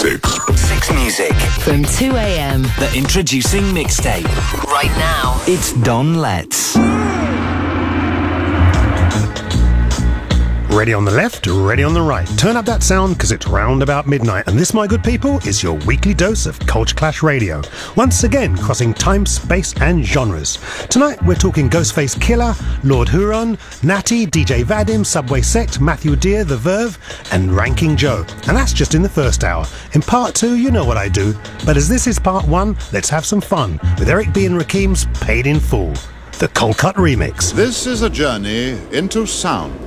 Six Music. From 2 a.m. The introducing mixtape. Right now. It's Don Letts. Ready on the left, ready on the right. Turn up that sound because it's round about midnight. And this, my good people, is your weekly dose of Culture Clash Radio. Once again, crossing time, space and genres. Tonight, we're talking Ghostface Killah, Lord Huron, Natty, DJ Vadim, Subway Sect, Matthew Dear, The Verve and Ranking Joe. And that's just in the first hour. In part two, you know what I do. But as this is part one, let's have some fun with Eric B. and Rakim's Paid in Full, the Cold Cut remix. This is a journey into sound.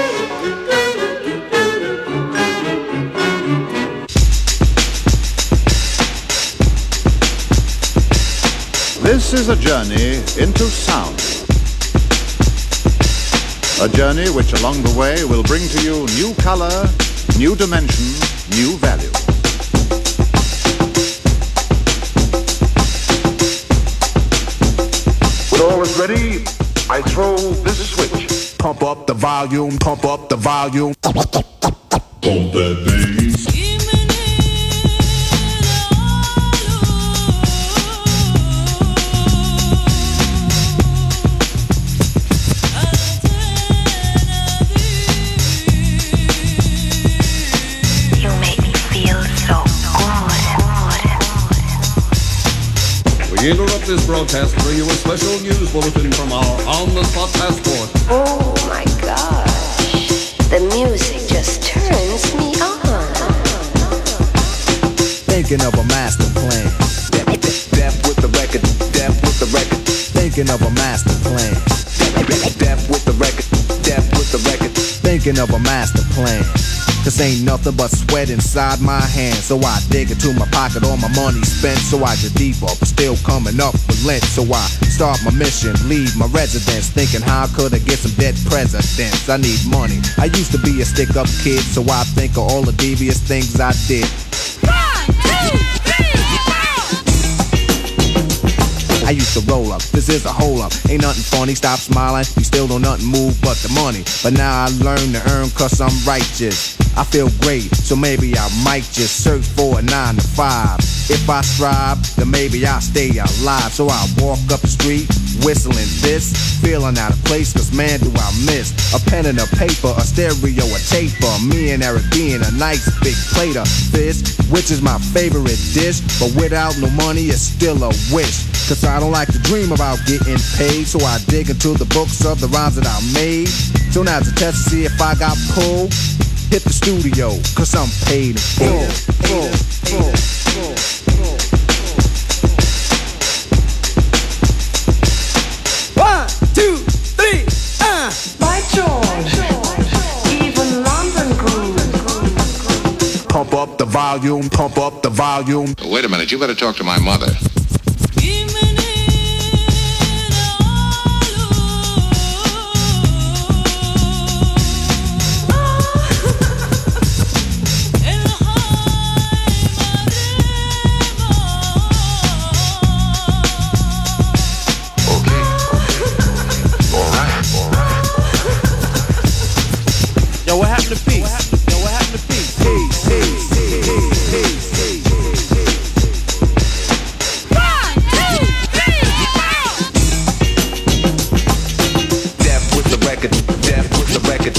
This is a journey into sound. A journey which along the way will bring to you new color, new dimension, new value. When all is ready, I throw this switch. Pump up the volume, pump up the volume. Pump that bass. We interrupt this broadcast to bring you a special news bulletin from our on-the-spot passport. Oh my gosh, the music just turns me on. Thinking of a master plan. Death with the record, death with the record. Thinking of a master plan. Death with the record, death with the record. Thinking of a master plan. This ain't nothing but sweat inside my hands. So I dig into my pocket, all my money spent. So I get deeper, but still coming up with lint. So I start my mission, leave my residence, thinking how could I get some dead presidents? I need money. I used to be a stick-up kid, so I think of all the devious things I did. I used to roll up, this is a hole up. Ain't nothing funny, stop smiling. You still don't nothing move but the money. But now I learn to earn cause I'm righteous. I feel great, so maybe I might just search for a 9 to 5. If I strive, then maybe I'll stay alive. So I walk up the street, whistling this, feeling out of place, cause man do I miss a pen and a paper, a stereo, a taper. Me and Eric being a nice big plate of fish, which is my favorite dish. But without no money, it's still a wish. Cause I don't like to dream about getting paid. So I dig into the books of the rhymes that I made. So now to test to see if I got pulled, hit the studio, cause I'm paid in full. One, two, three, By George, even London groove. Pump up the volume, pump up the volume. Wait a minute, you better talk to my mother. Yo, what happened to peace? Yo, what happened to peace? Peace. Death with the record, death with the record.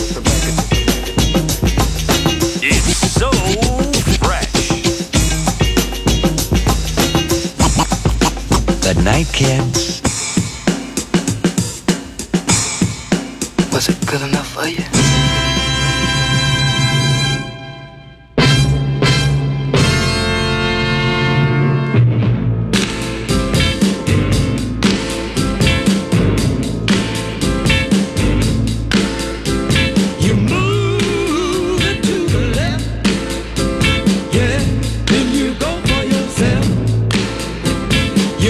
It's so fresh. Good night, kids. Was it good enough for you? You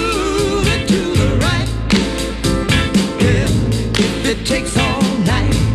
move it to the right, yeah, if it takes all night.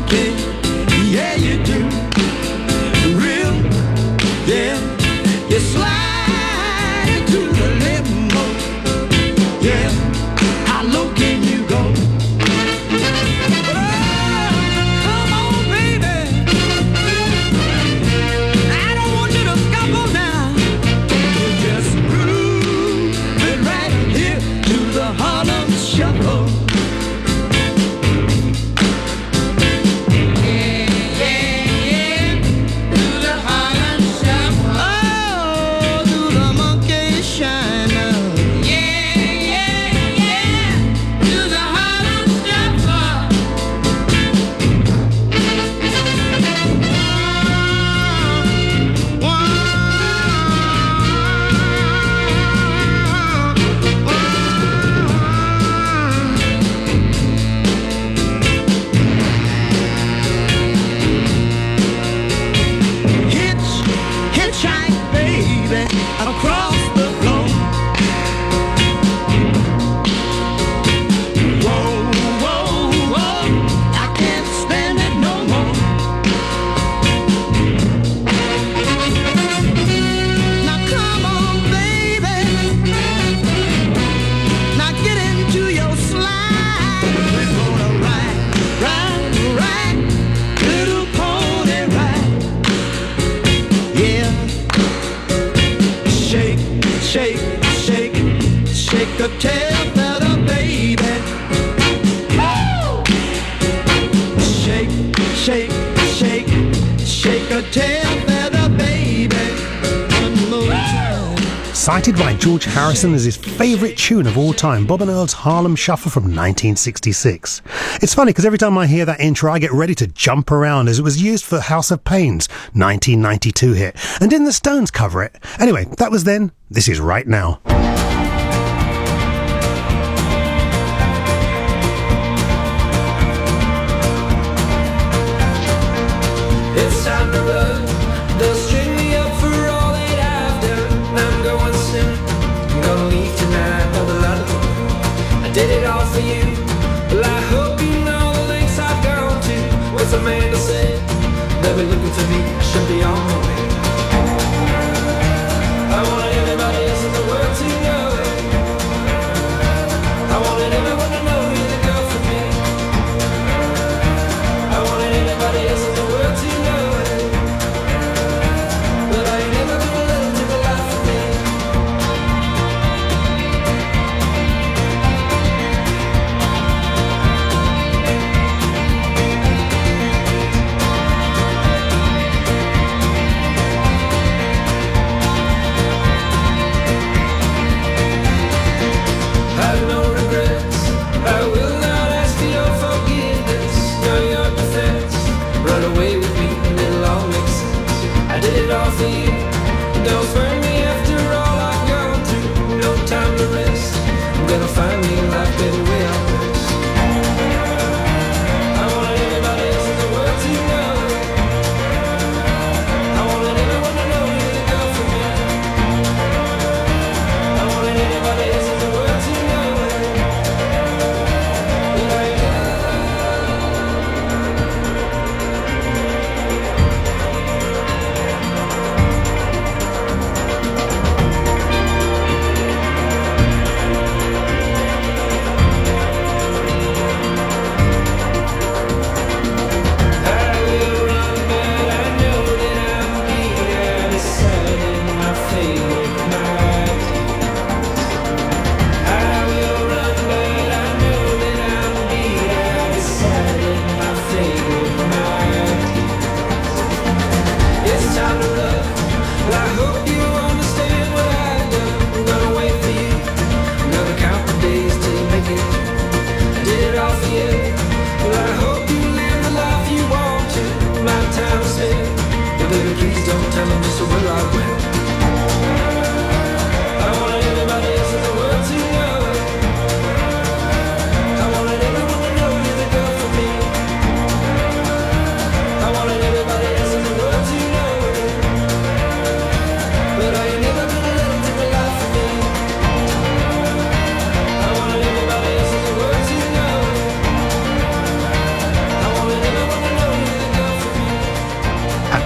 me. Yeah, you do. Real, yeah. You slide into the limo. Yeah, how low can you go? Come on, baby. I don't want you to scuffle now. Just groove it right here to the Harlem Shuffle. Across the floor. Whoa, whoa, whoa, I can't stand it no more. Now come on, baby. Now get into your slide. We're gonna ride, little pony ride. Yeah. Shake, shake, shake a tail feather, baby. Woo! Shake, shake, shake a tail feather, baby. One more time. Cited by George Harrison as his favourite tune of all time, Bob and Earl's Harlem Shuffle from 1966. It's funny because every time I hear that intro I get ready to jump around, as it was used for House of Pain's 1992 hit. And didn't the Stones cover it? Anyway, that was then, this is right now. It's time to run. They'll string me up for all that I've done. I'm going soon. I'm gonna leave tonight for the lot of the world. I did it all for you. Well, I hope you know the lengths I've gone to. What's Amanda said? They'll be looking for me. I should be on my way. I wanted everybody else in the world to know it. I wanted everyone to know you're the girl for me. I wanted everybody else in the world to know it.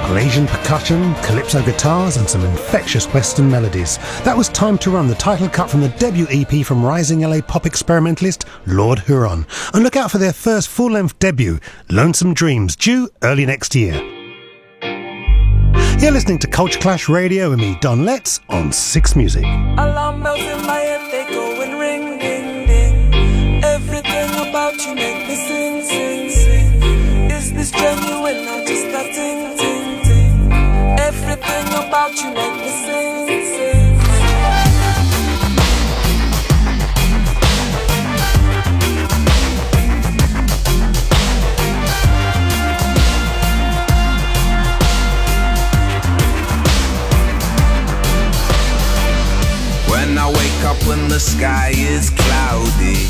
Asian percussion, calypso guitars and some infectious western melodies. That was Time to Run, the title cut from the debut EP from rising LA pop experimentalist Lord Huron. And look out for their first full-length debut, Lonesome Dreams, due early next year. You're listening to Culture Clash Radio with me, Don Letts, on Six Music. Alarm bells in my head, they go and ring, ding, ding. Everything about you make me sing, sing, sing. Is this genuine or just a ting, ting, ting? Everything about you make me sing, sing. When I wake up when the sky is cloudy,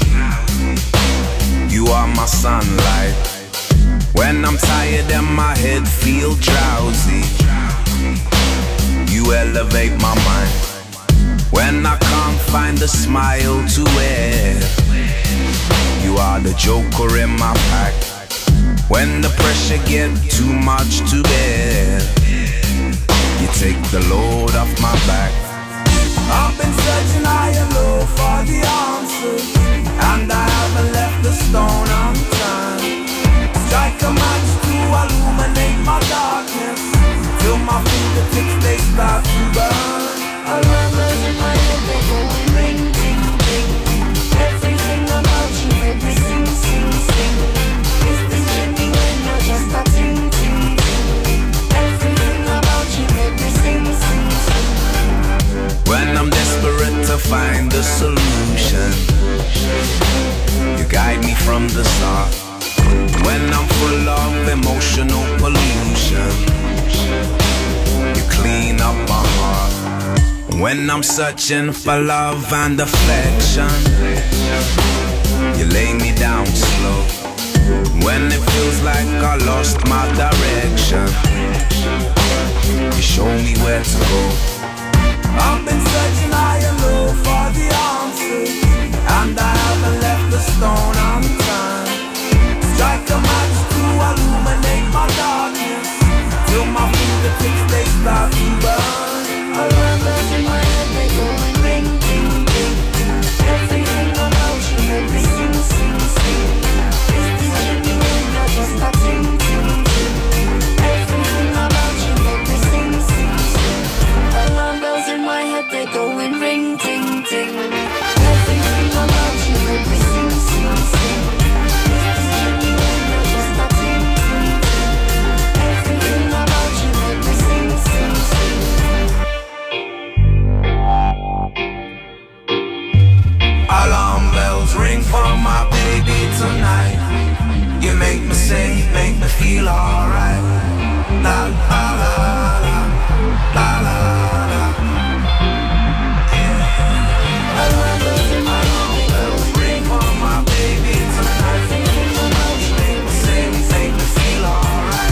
you are my sunlight. When I'm tired and my head feel drowsy, you elevate my mind. When I can't find a smile to wear, you are the joker in my pack. When the pressure get too much to bear, you take the load off my back. I've been searching high and low for the answers, and I haven't left the stone unturned. Strike a match to illuminate my darkness, till my fingertips they start to burn. Alarm bells in my head, they go and ring, ding, ding. Everything about you make me sing, sing, sing. Is this genuine or just a ting, ting, ting? Everything about you make me sing, sing, sing. When I'm desperate to find a solution, you guide me from the start. When I'm full of emotional pollution, you clean up my heart. When I'm searching for love and affection, you lay me down slow. When it feels like I lost my direction, you show me where to go. I've been searching high and low for the answers, and I haven't left the stone unturned. Strike a match to illuminate my darkness, till my fingertips they start to burn. Alarm bells in my head, they go and ring, ding, ding. Everything about you make me sing, sing, sing. Is this genuine or just a ting, ting, ting? Everything about you make me sing, sing, sing. Alarm bells in my head, they go and ring, ding, ding. Everything about you make me sing, sing, sing. Is this genuine or just a ting, ting, ting? Everything about you make me sing, sing, sing. Alarm bells ring for my baby tonight. You make me sing, make me feel alright. La la la la, la la la. Alarm bells ring for my baby tonight. You make me sing, make me feel alright.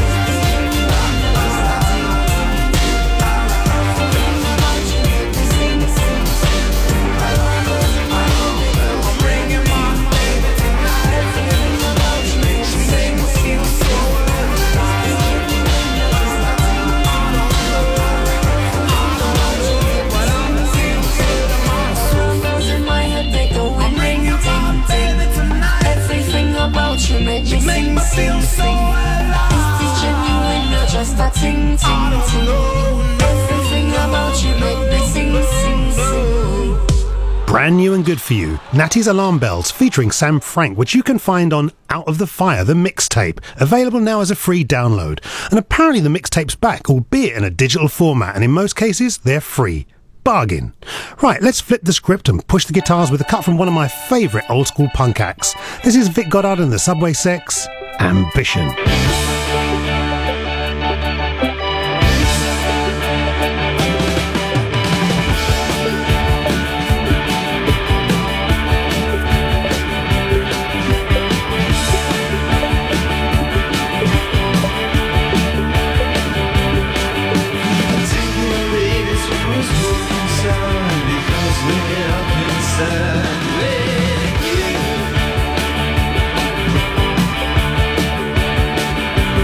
You make me feel so alive. Is this genuine or just a ting, ting, ting? Everything about you make me sing, sing, sing. Brand new and good for you, Natty's Alarm Bells featuring Sam Frank, which you can find on Out of the Fire, the mixtape, available now as a free download. And apparently the mixtape's back, albeit in a digital format, and in most cases they're free. Bargain. Right, let's flip the script and push the guitars with a cut from one of my favourite old school punk acts. This is Vic Goddard and the Subway Sex, Ambition. Inside.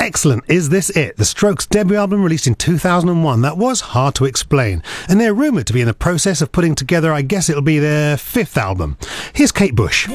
Excellent. Is This It? The Strokes' debut album released in 2001. That was hard to explain. And they're rumoured to be in the process of putting together, I guess it'll be their 5th album. Here's Kate Bush.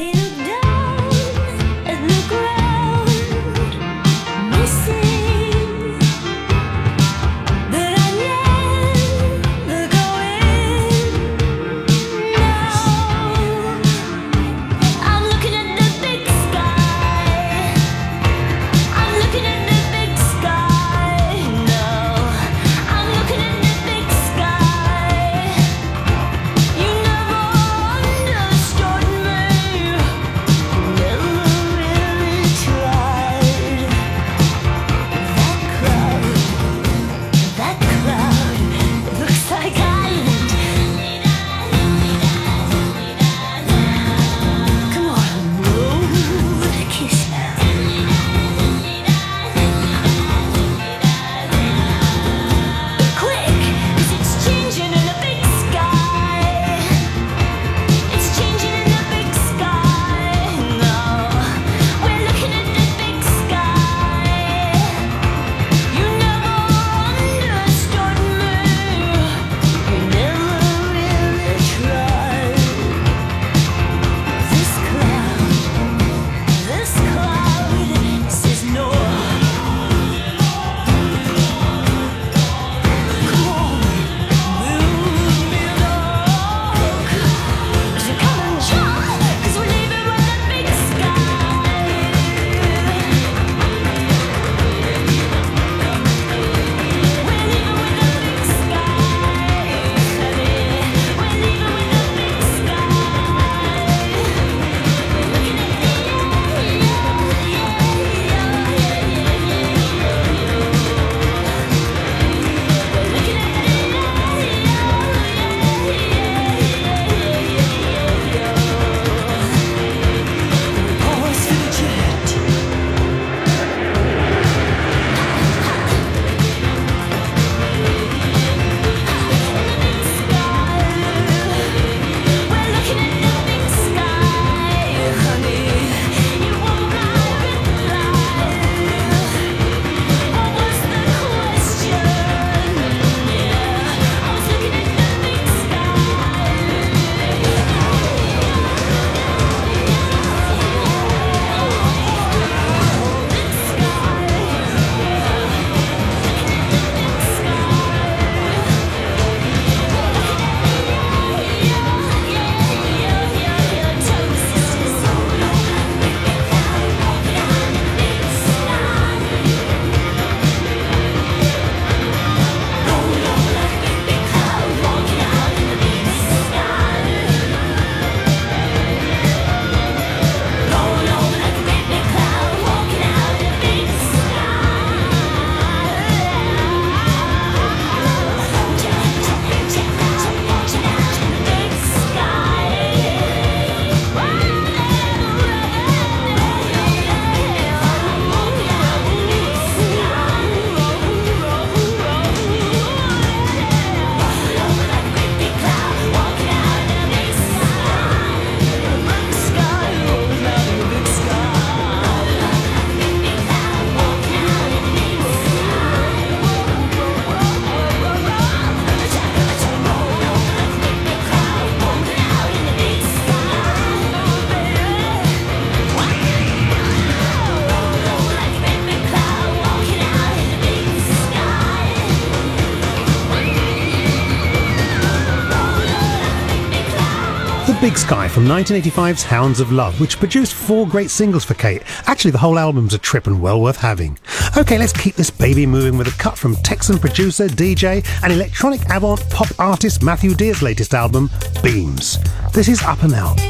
Big Sky from 1985's Hounds of Love, which produced 4 great singles for Kate. Actually, the whole album's a trip and well worth having. Okay, let's keep this baby moving with a cut from Texan producer, DJ and electronic avant pop artist Matthew Dear's latest album, Beams. This is Up and Out.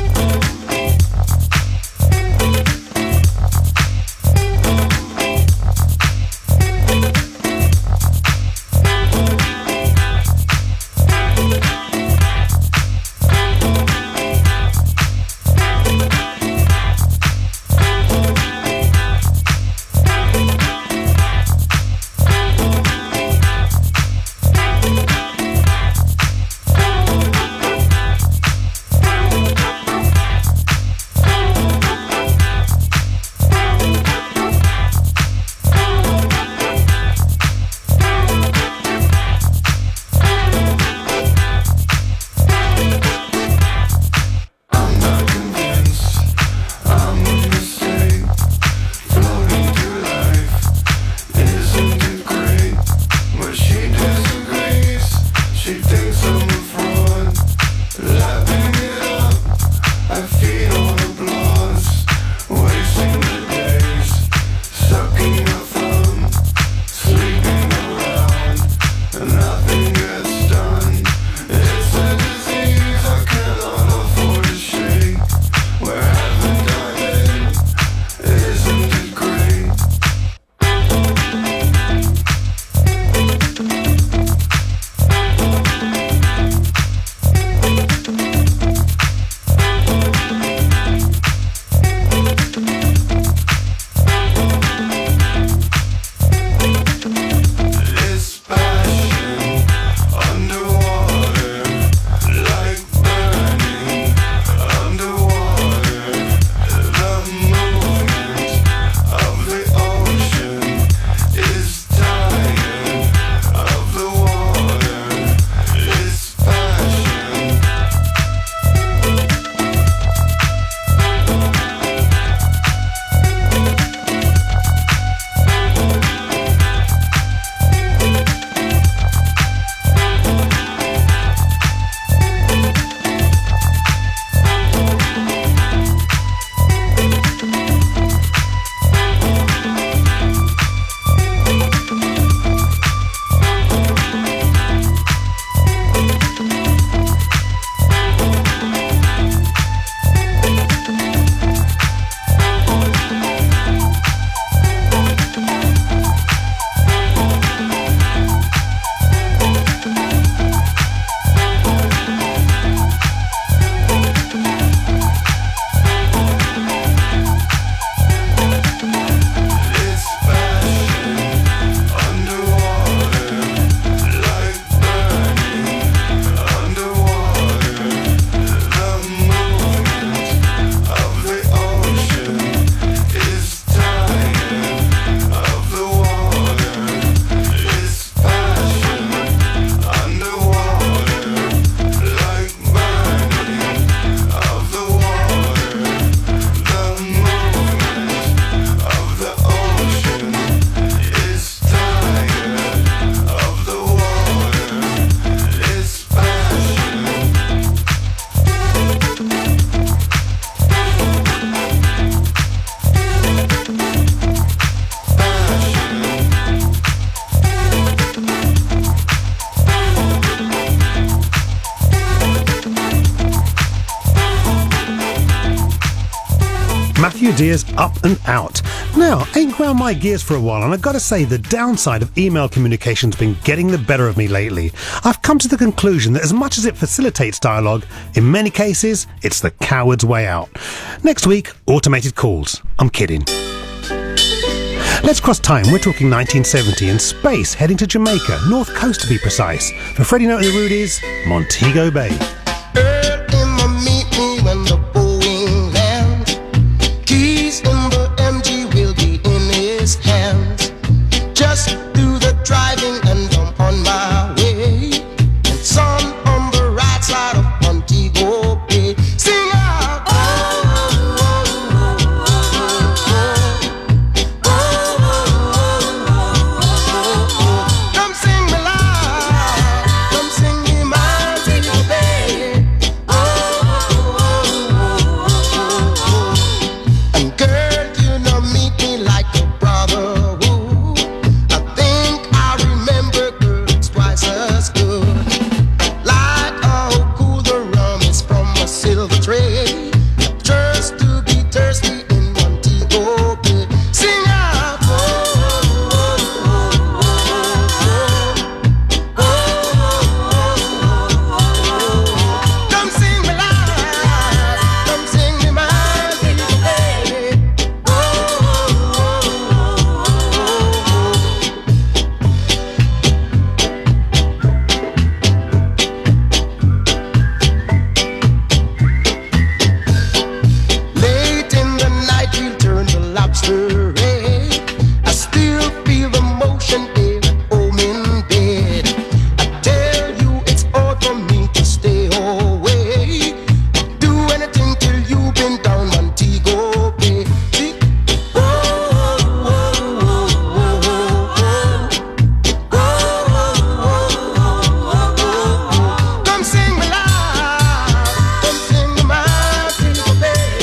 Matthew Dear's Up and Out. Now, ain't ground my gears for a while, and I've got to say the downside of email communication's been getting the better of me lately. I've come to the conclusion that as much as it facilitates dialogue, in many cases, it's the coward's way out. Next week, automated calls. I'm kidding. Let's cross time. We're talking 1970 and space, heading to Jamaica, North Coast to be precise. For Freddie Note and the Rudies, Montego Bay. Meet me when the Boeing lands. Keys in the MG will be in his hands. Just do the driving and I'm on my way. And sun on the right side of Montego Bay. Sing out. Come sing me loud. Come sing me Montego Bay. And girl, you know meet me like a brother. Ooh, I think I remember, girl, it's twice as good. Like how cool the rum is from a silver tray. Just to be thirsty in Montego Bay. Sing out. Come sing me loud. Come sing me Montego Bay. Late in the night, we'll turn the lobster red. I still feel the motion there at home in bed. I tell you, it's hard for me to stay away. Do anything till you've been down Montego Bay. See? Come sing me loud. Come sing me Montego Bay.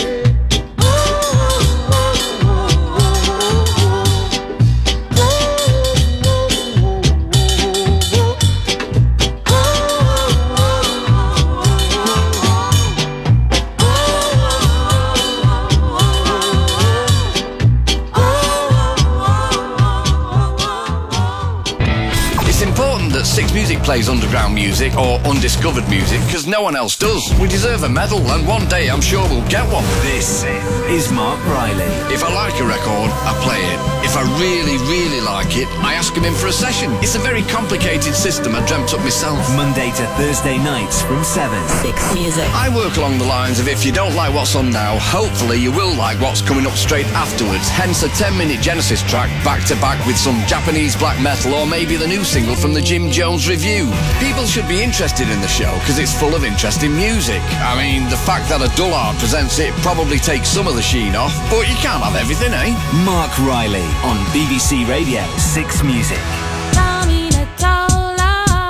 It's important that Six Music plays underground music or undiscovered music because no one else does. We deserve a medal and one day I'm sure we'll get one. This is Mark Riley. If I like a record, I play it. If I really, really like it, I ask him in for a session. It's a very complicated system I dreamt up myself. Monday to Thursday nights from 7. Six Music. I work along the lines of if you don't like what's on now, hopefully you will like what's coming up straight afterwards. Hence a 10-minute Genesis track back to back with some Japanese black metal or maybe the new single from the Jim Jones Review. People should be interested in the show because it's full of interesting music. I mean, the fact that a dullard presents it probably takes some of the sheen off, but you can't have everything, eh? Mark Riley on BBC Radio 6 Music. Tommy Natola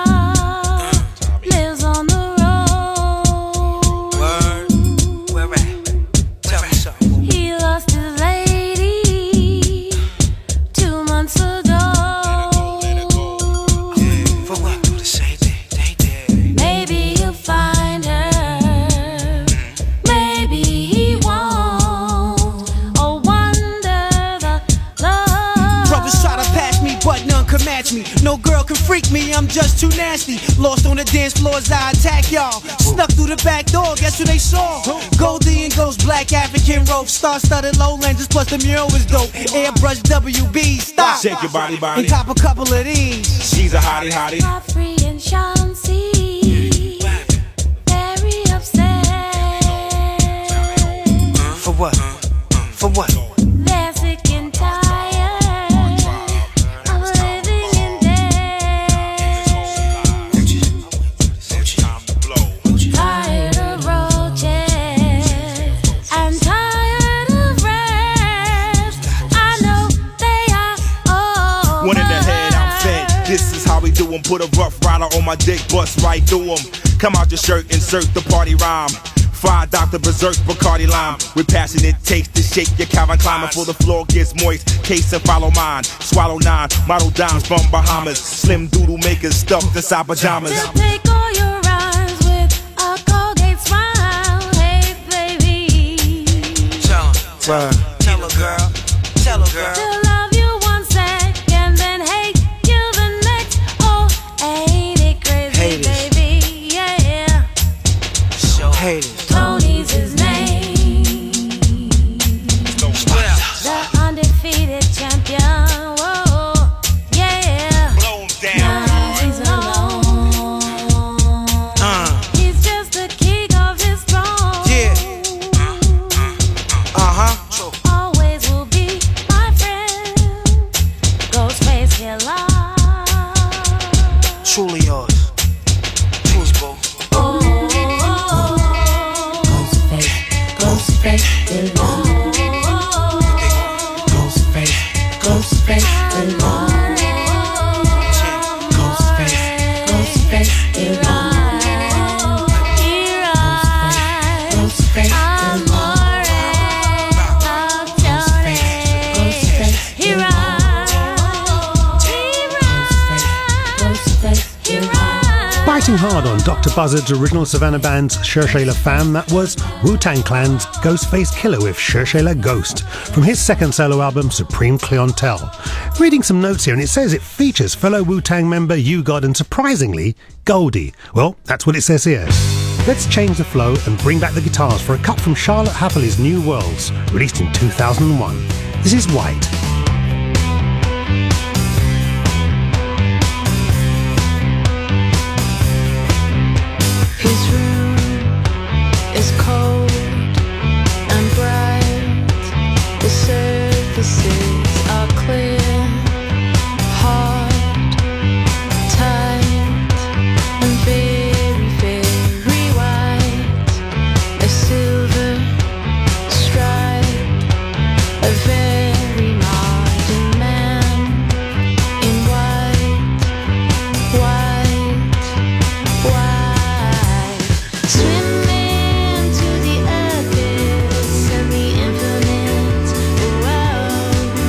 lives on the road. Where at? Tell me something. He lost his lady 2 months ago. For what? The same thing. They did. Maybe he'll find her. Maybe he won't. Oh, wonder the love. Brothers try to pass me, but none can match me. No girl can freak me, I'm just too nasty. Lost on the dance floors, I attack y'all. Snuck through the back door, guess who they saw? Goldie and Ghost, black African rope, star-studded lowlanders, plus the mural was dope. Airbrush WB, stop. Shake your body, body. And top a couple of these. She's a hottie, hottie. Godfrey and Chauncey, very upset. For what? For what? They're sick and tired of living in debt. Tired of roaches and tired of rest. I know they are all One in the head, I'm fed. This is how we do 'em. Put a rough rider on my dick, bust right through 'em. Come out your shirt, insert the party rhyme. Fried Dr. Berserk, Bacardi Lime. With passionate taste to shake your Calvin Klein before the floor gets moist. Case and follow mine. Swallow 9, model dimes from Bahamas. Slim doodle makers stuffed inside pajamas. to take all your rhymes with a Colgate smile. Hey, baby. Tell her, girl. Tell her, girl. To love you one second, then hate you the next. Oh, ain't it crazy, Haters. baby? Yeah. Show haters. Tony's his name. The undefeated champion. Whoa, yeah. Blow him down. Now he's alone. He's just the king of his throne. Yeah. Always will be my friend. Ghostface Killer. Truly yours. Truly, boo. Ghostface Killer. Ghostface Killer. Ghostface Killer. Biting hard on Dr. Buzzard's original Savannah band's Cherchez La Femme, that was Wu-Tang Clan's Ghostface Killer with Cherchez La Ghost from his second solo album Supreme Clientele. Reading some notes here, and it says it features fellow Wu-Tang member U-God and surprisingly Goldie. Well, that's what it says here. Let's change the flow and bring back the guitars for a cut from Charlotte Happeley's New Worlds, released in 2001. This is White. His room is cold and bright. The surfaces are clear, hard, tight, and very, very white. A silver stripe, a very modern man in white, white, white. Swimming to the abyss and the infinite. Whoa.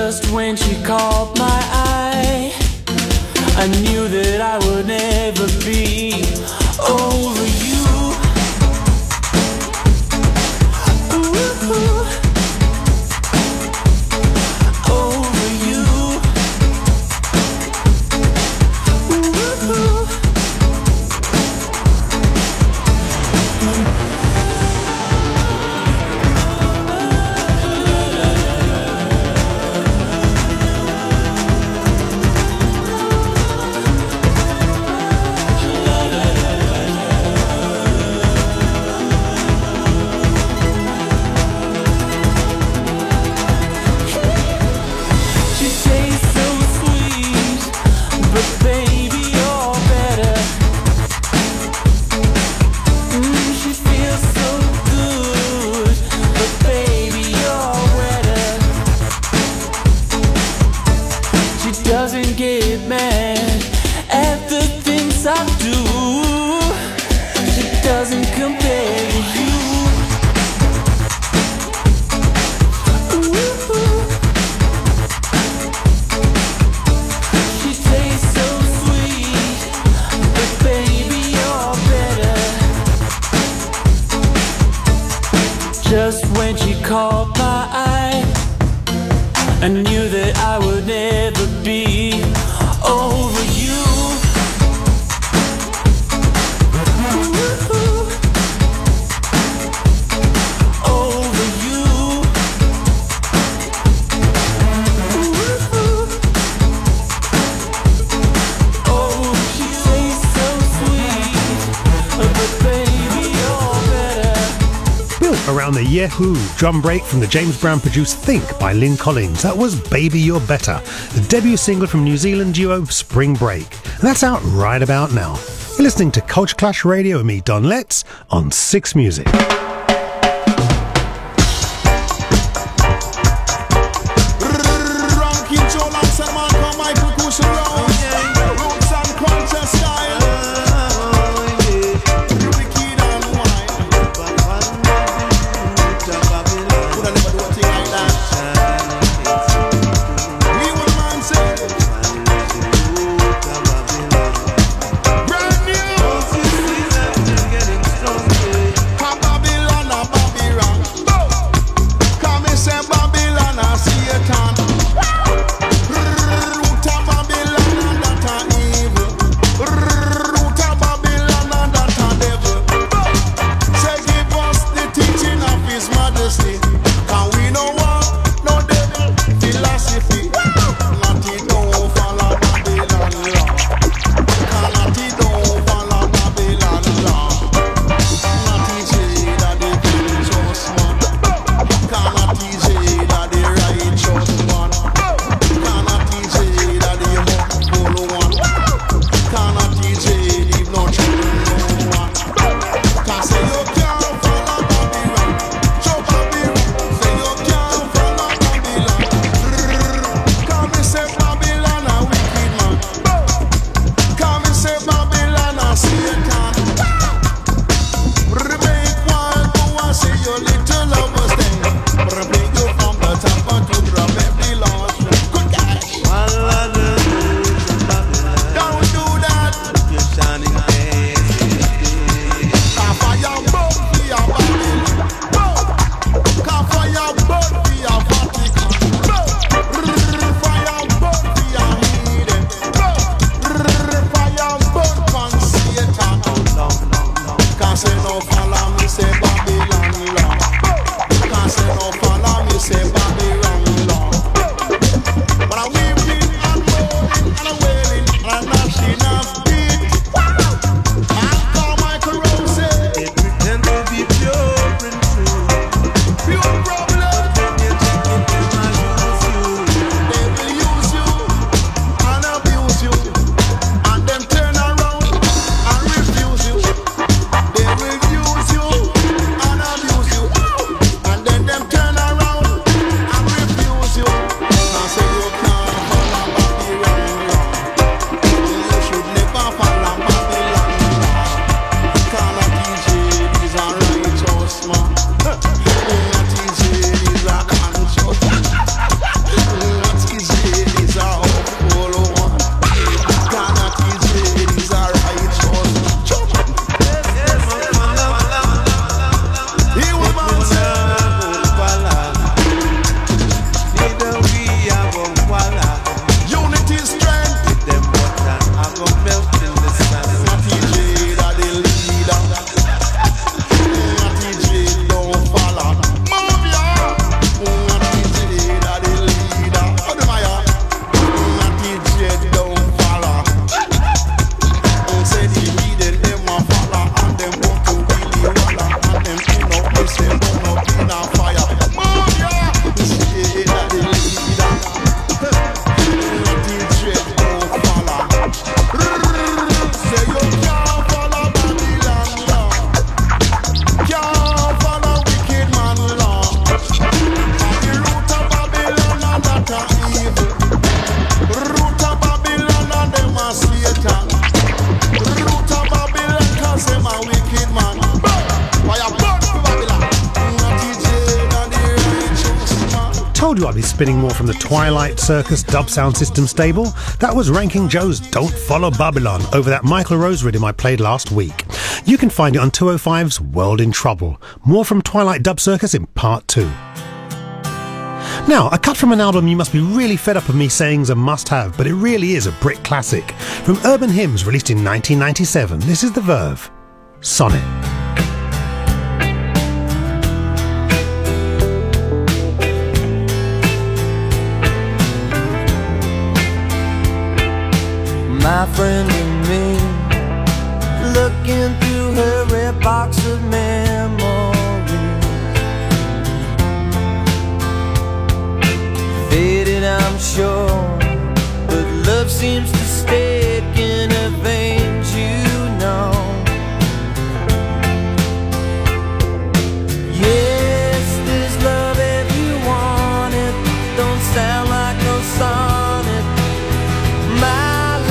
Just when she caught my eye, I knew that I would never be over you. Ooh, over you. Ooh. Doesn't get mad at the things I do. She doesn't compare to you. Ooh. She tastes so sweet, but baby you're better. Just when she caught my eye, I knew that I would never be over you. Over you. Oh, she tastes so sweet, but baby you're better. Built around the Yahoo drum break from the James Brown produced Think by Lynn Collins. That was Baby You're Better, the debut single from New Zealand duo Spring Break. And that's out right about now. You're listening to Culture Clash Radio with me, Don Letts, on 6 Music. Babylon. 2, I'll be spinning more from the Twilight Circus dub sound system stable. That was Ranking Joe's Don't Follow Babylon over that Michael Rose rhythm I played last week. You can find it on 205's World in Trouble. More from Twilight Dub Circus in part 2. Now, a cut from an album you must be really fed up of me saying is a must-have, but it really is a Brit classic. From Urban Hymns, released in 1997, this is The Verve, Sonnet. My friend and me, looking through her red box of memories, faded I'm sure, but love seems to stick in her veins, you know. Yes, there's love if you want it, don't sound like no sonnet, my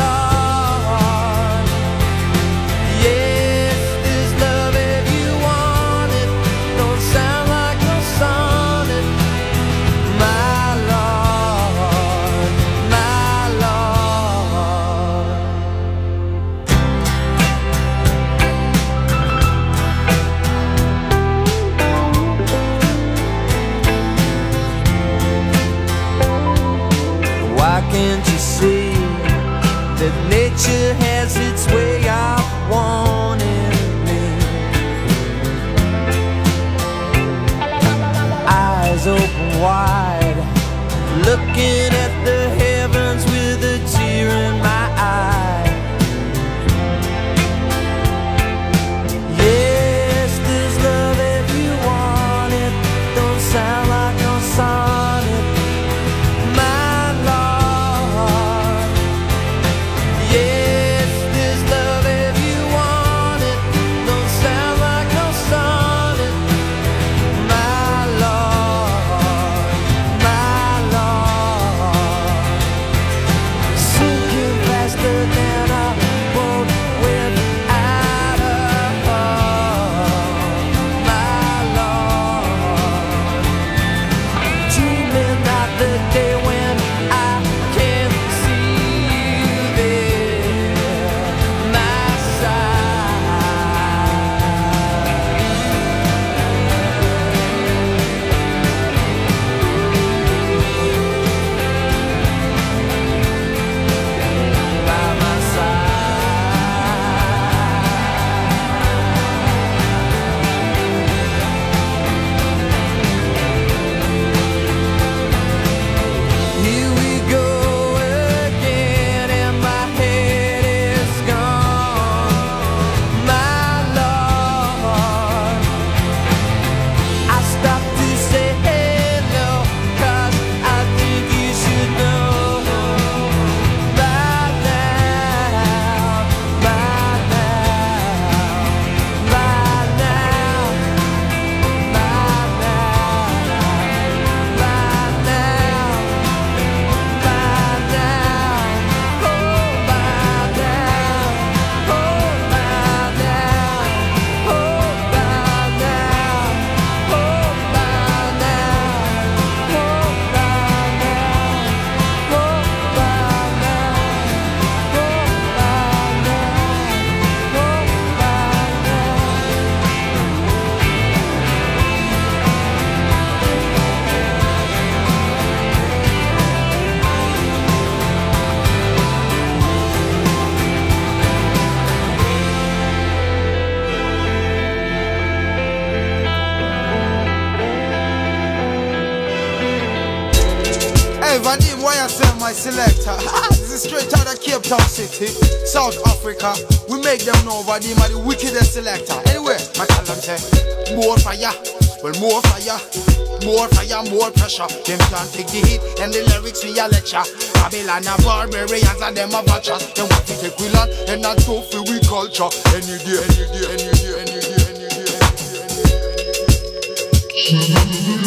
can't you see that nature has its way of wanting me? Eyes open wide, looking at the heavens with a tear in my eye. Yes, there's love if you want it, don't sound like no sonnet, my Vadim, why I send my selector? This is straight out of Cape Town City, South Africa. We make them know Vadim are the wickedest selector. Anyway, my talent say, more fire, well more fire, more fire, more pressure. Them can't take the heat and the lyrics we a lecture. Babylon are barbarians and them a vultures. Them want to take we land and not so free we culture. Any day, any day, any day, any day, any day, any day, any day.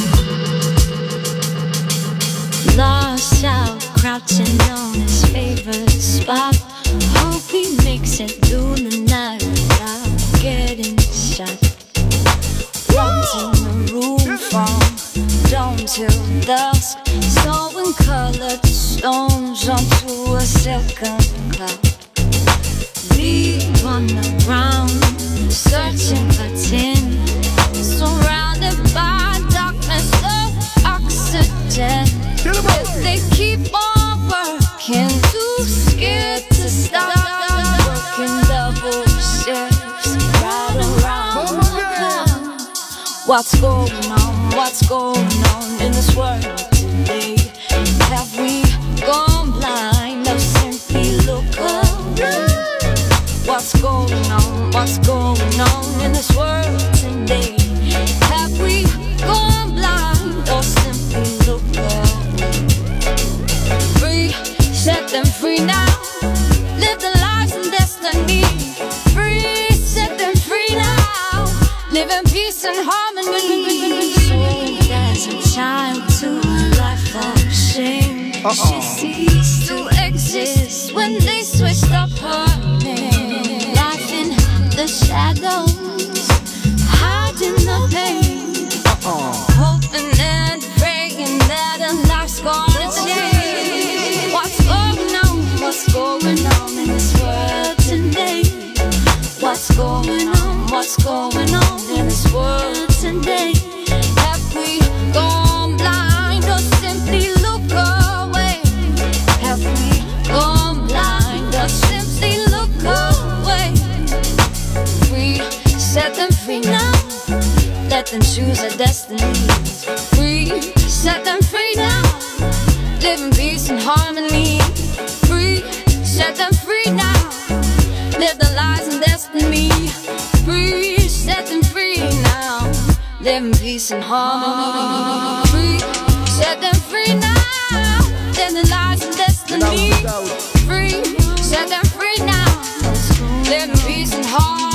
Lost out, crouching on his favorite spot. Hope he makes it through the night without getting shot. Runs in the room from dawn till dusk. stones onto a silken cloud. We run around searching for tin, surrounded by darkness of oxygen. They keep on working, too scared to stop. Working double shifts right around the clock. What's going on? What's going on in this world today? Have we gone blind or simply look away? What's going on? What's going on in this world today? Have we gone blind or simply look away? Free, set them free now. Live the lives and destiny. Free, set them free now. Live in peace and harmony. So there's a child to life of shame. She ceased to exist when they switched up her name. Life in the shadows, hiding the pain, hoping and praying that her life's gonna change. What's going on? What's going on in this world today? What's going on? What's going on in this world today? Have we gone blind or simply look away? Have we gone blind or simply look away? Free, set them free now. Let them choose their destinies. Free, set them free now. Live in peace and harmony. Free, set them free now. Live the lives and destiny. Free, set them free now. Live in peace and harmony. Free, set them free now. Live the lives and destiny. Free, set them free now. Live in peace and harmony.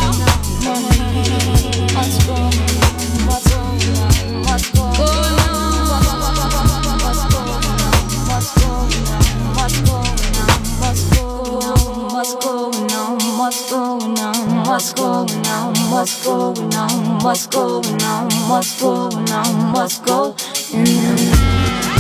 What's going on? What's going on? What's going on? What's going on? What's going on? What's going on? What's going on? What's going on? What's going on? What's going on? What's going on? What's going on? What's going on?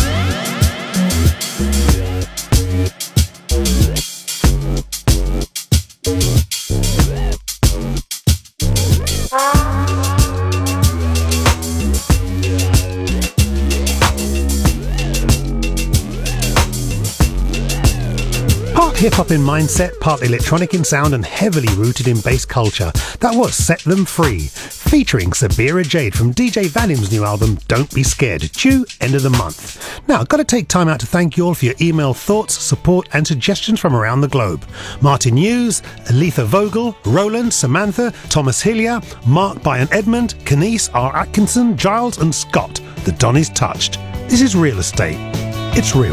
Part hip-hop in mindset, part electronic in sound and heavily rooted in bass culture. That was Set Them Free, featuring Sabira Jade from DJ Valium's new album Don't Be Scared, due end of the month. Now, got to take time out to thank you all for your email thoughts, support and suggestions from around the globe. Martin Hughes, Aletha Vogel, Roland, Samantha, Thomas Hillier, Mark Byron Edmund, Kenise R. Atkinson, Giles and Scott. The Donny's touched. This is real estate. It's real.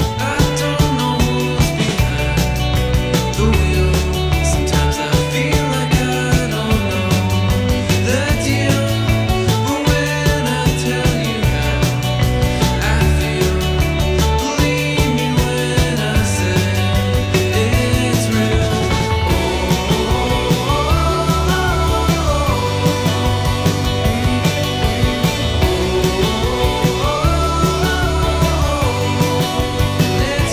Let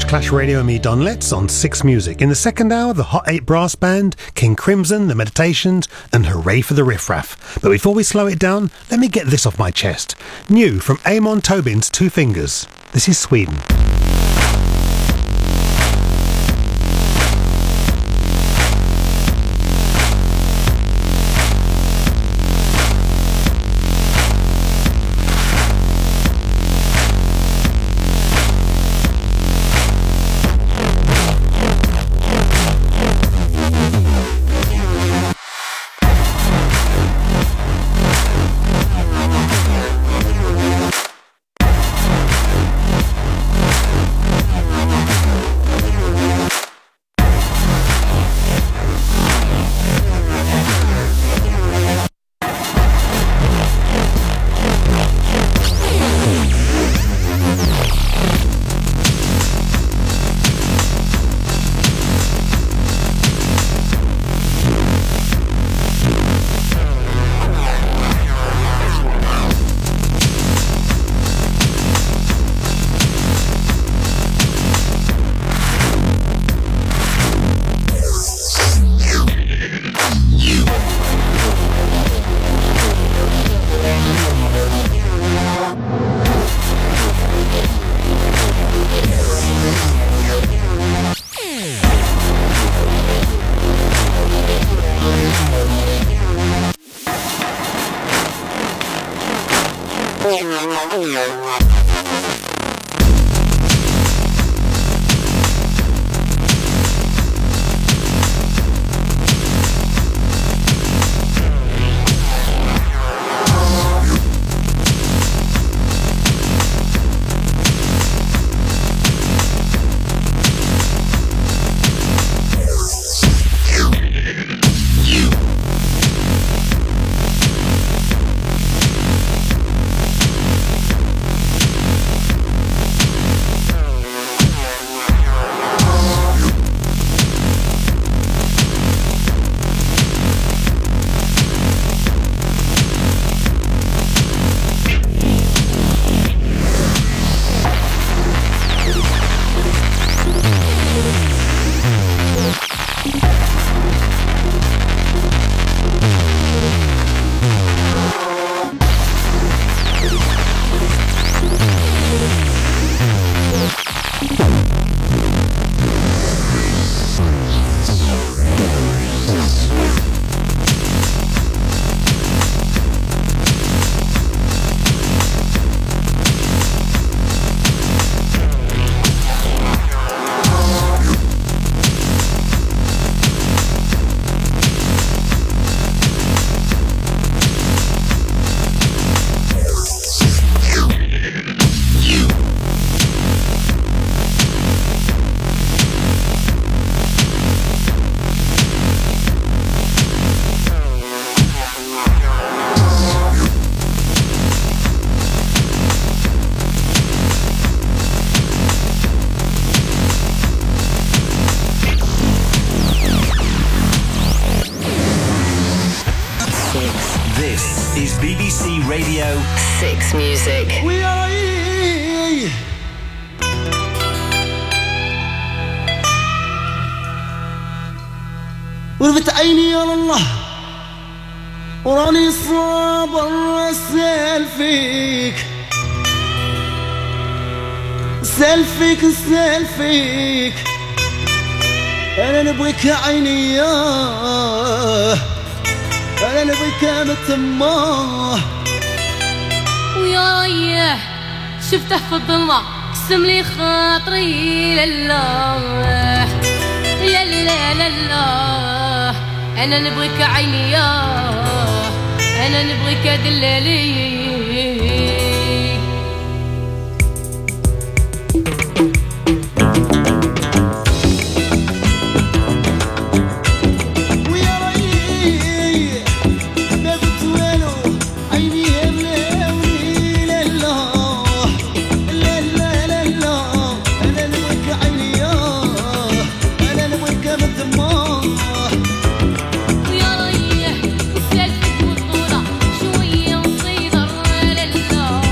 Clash Radio and me, Don Letts, on 6 Music. In the second hour, the Hot 8 Brass Band, King Crimson, The Meditations, and Hooray for the Riff Raff. But before we slow it down, let me get this off my chest. New from Amon Tobin's Two Fingers. This is Sweden. Radio 6 Music. We are وربت عيني يا الله وراني صابر اسال فيك اسال فيك انا نبغيك يا عيني يا انا نبغيك متماه ويا ريح شفته في الظلمه قسم لي خاطري لله لا لا لا لا انا نبغيك عيني يا انا نبغيك دلالي يا ريح وسلفك والطولة شوية وصيدر لله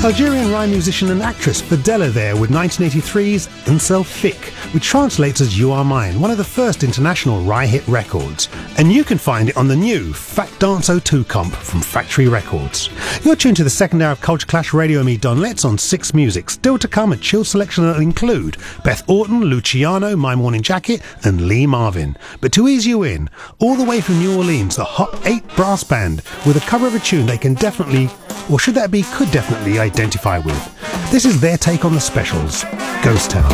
Algerian rhyme musician and actress Fadela there with 1983's Unsel Fik, which translates as You Are Mine, one of the first international Rai hit records. And you can find it on the new Fat Dance 02 comp from Factory Records. You're tuned to the second hour of Culture Clash Radio and me, Don Letts, on 6 Music. Still to come, a chill selection that'll include Beth Orton, Luciano, My Morning Jacket and Lee Marvin. But to ease you in, all the way from New Orleans, the Hot 8 Brass Band with a cover of a tune they can definitely, or should that be, could definitely identify with. This is their take on the Specials, Ghost Town.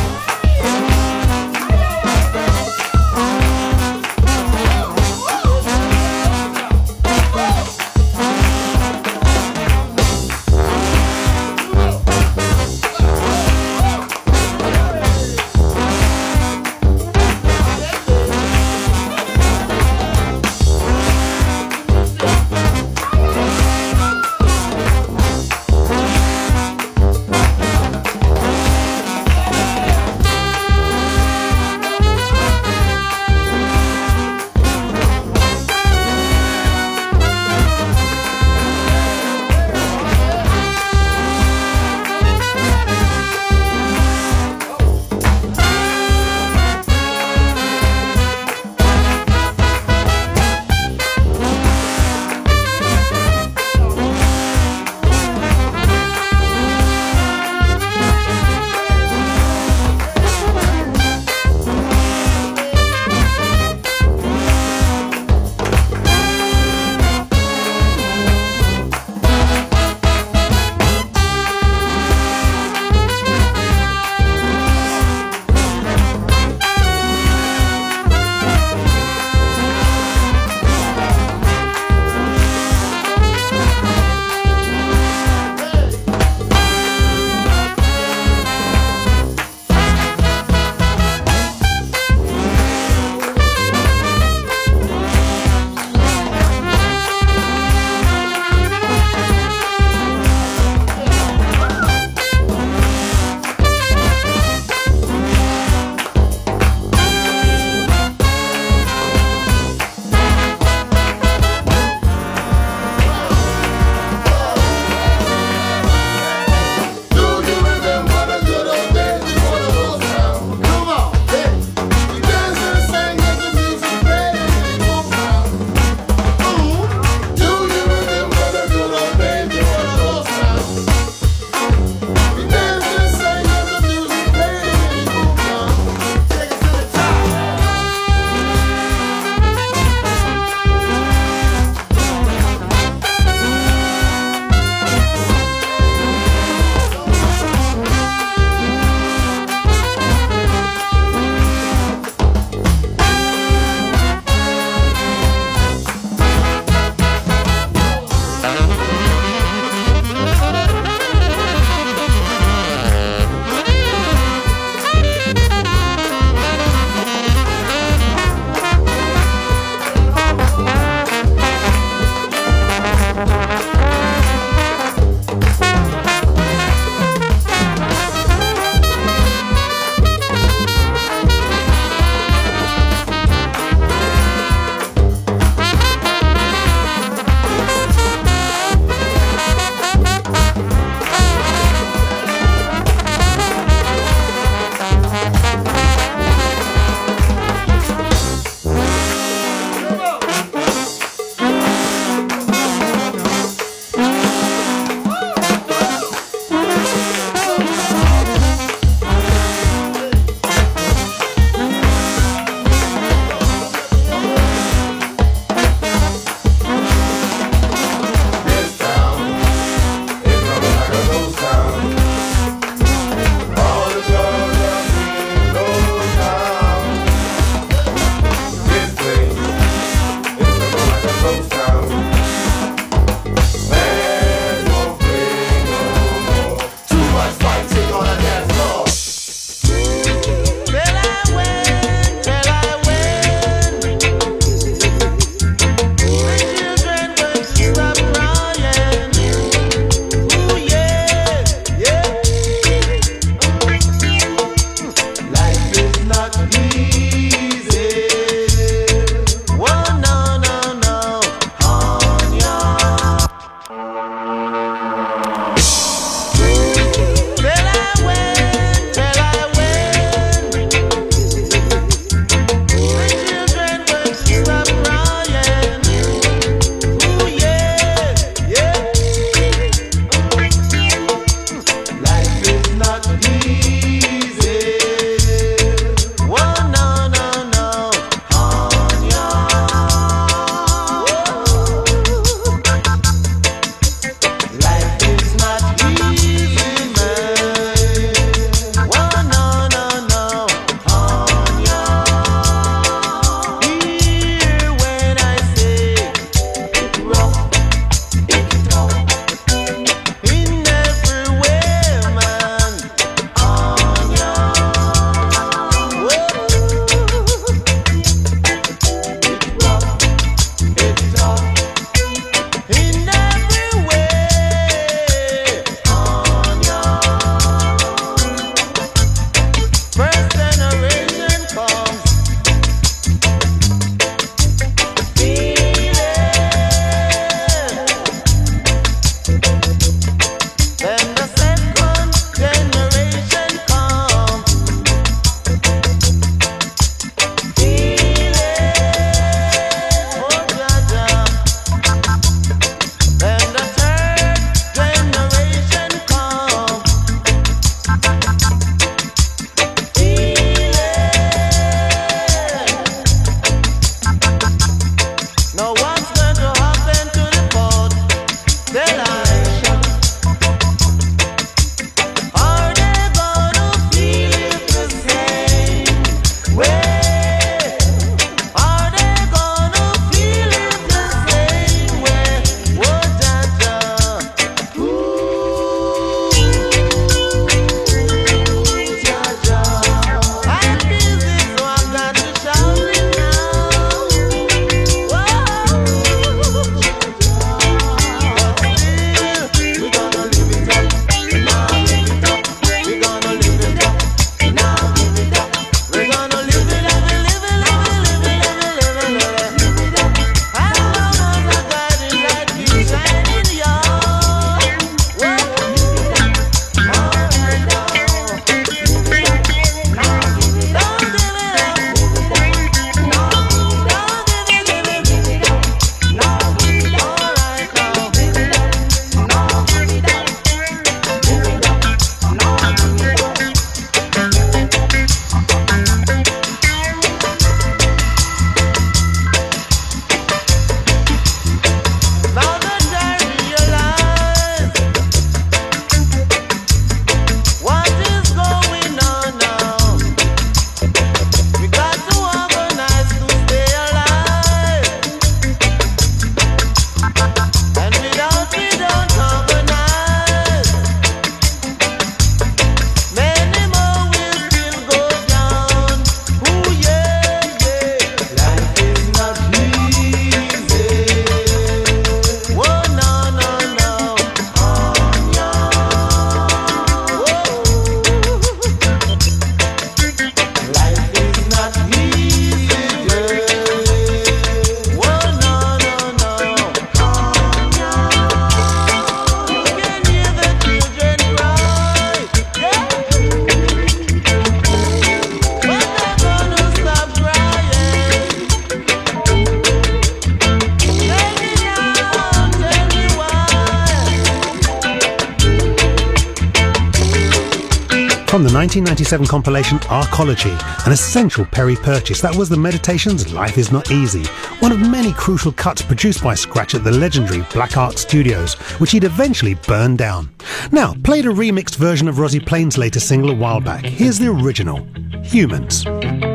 From the 1997 compilation Arcology, an essential Perry purchase, that was the Meditations' Life Is Not Easy, one of many crucial cuts produced by Scratch at the legendary Black Art Studios, which he'd eventually burned down. Now, played a remixed version of Rosie Plain's latest single a while back. Here's the original, Humans.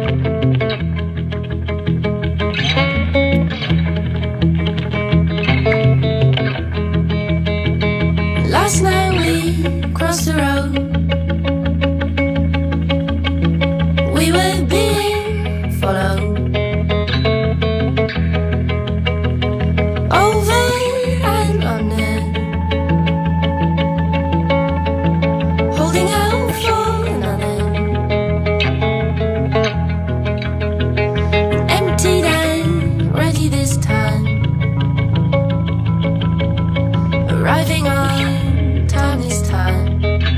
Last night we crossed the road. We were being followed over and under, holding out for another. Emptied and ready this time, arriving on time this time.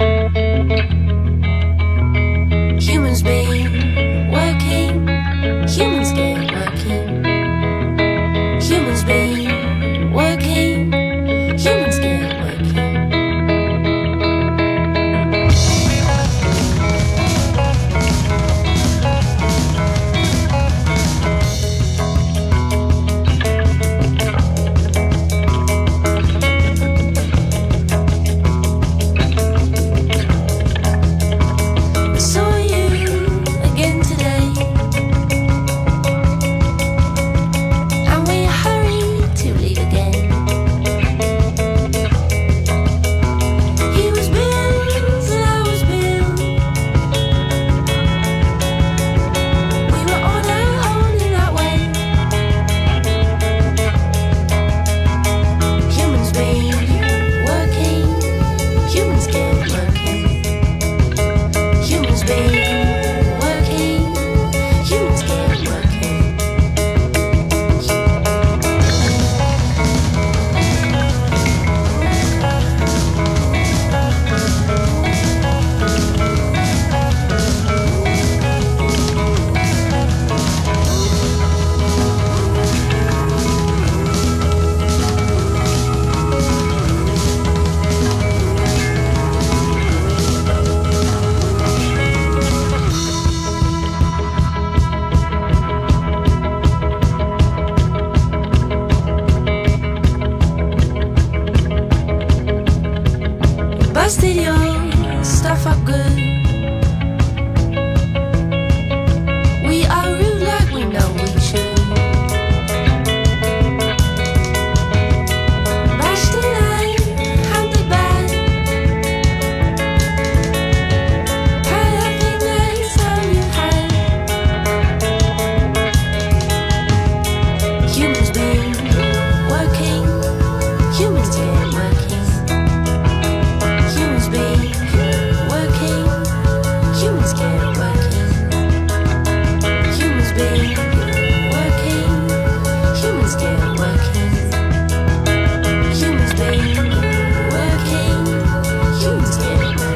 Humans been working, humans get working. Humans been working, humans get working. Saw you again today, and we hurried to leave again. He was Bill's and I was Bill. We were on our own in that way. Humans been working, humans get working. Humans been working, humans get working. Busted your stuff up good. We are rude like we know we should. Bashed it and handed back. Had everything that's all you had. Humans been working, humans get working. Humans been working, humans get working. Humans been working, humans get working. Humans been working, humans get working.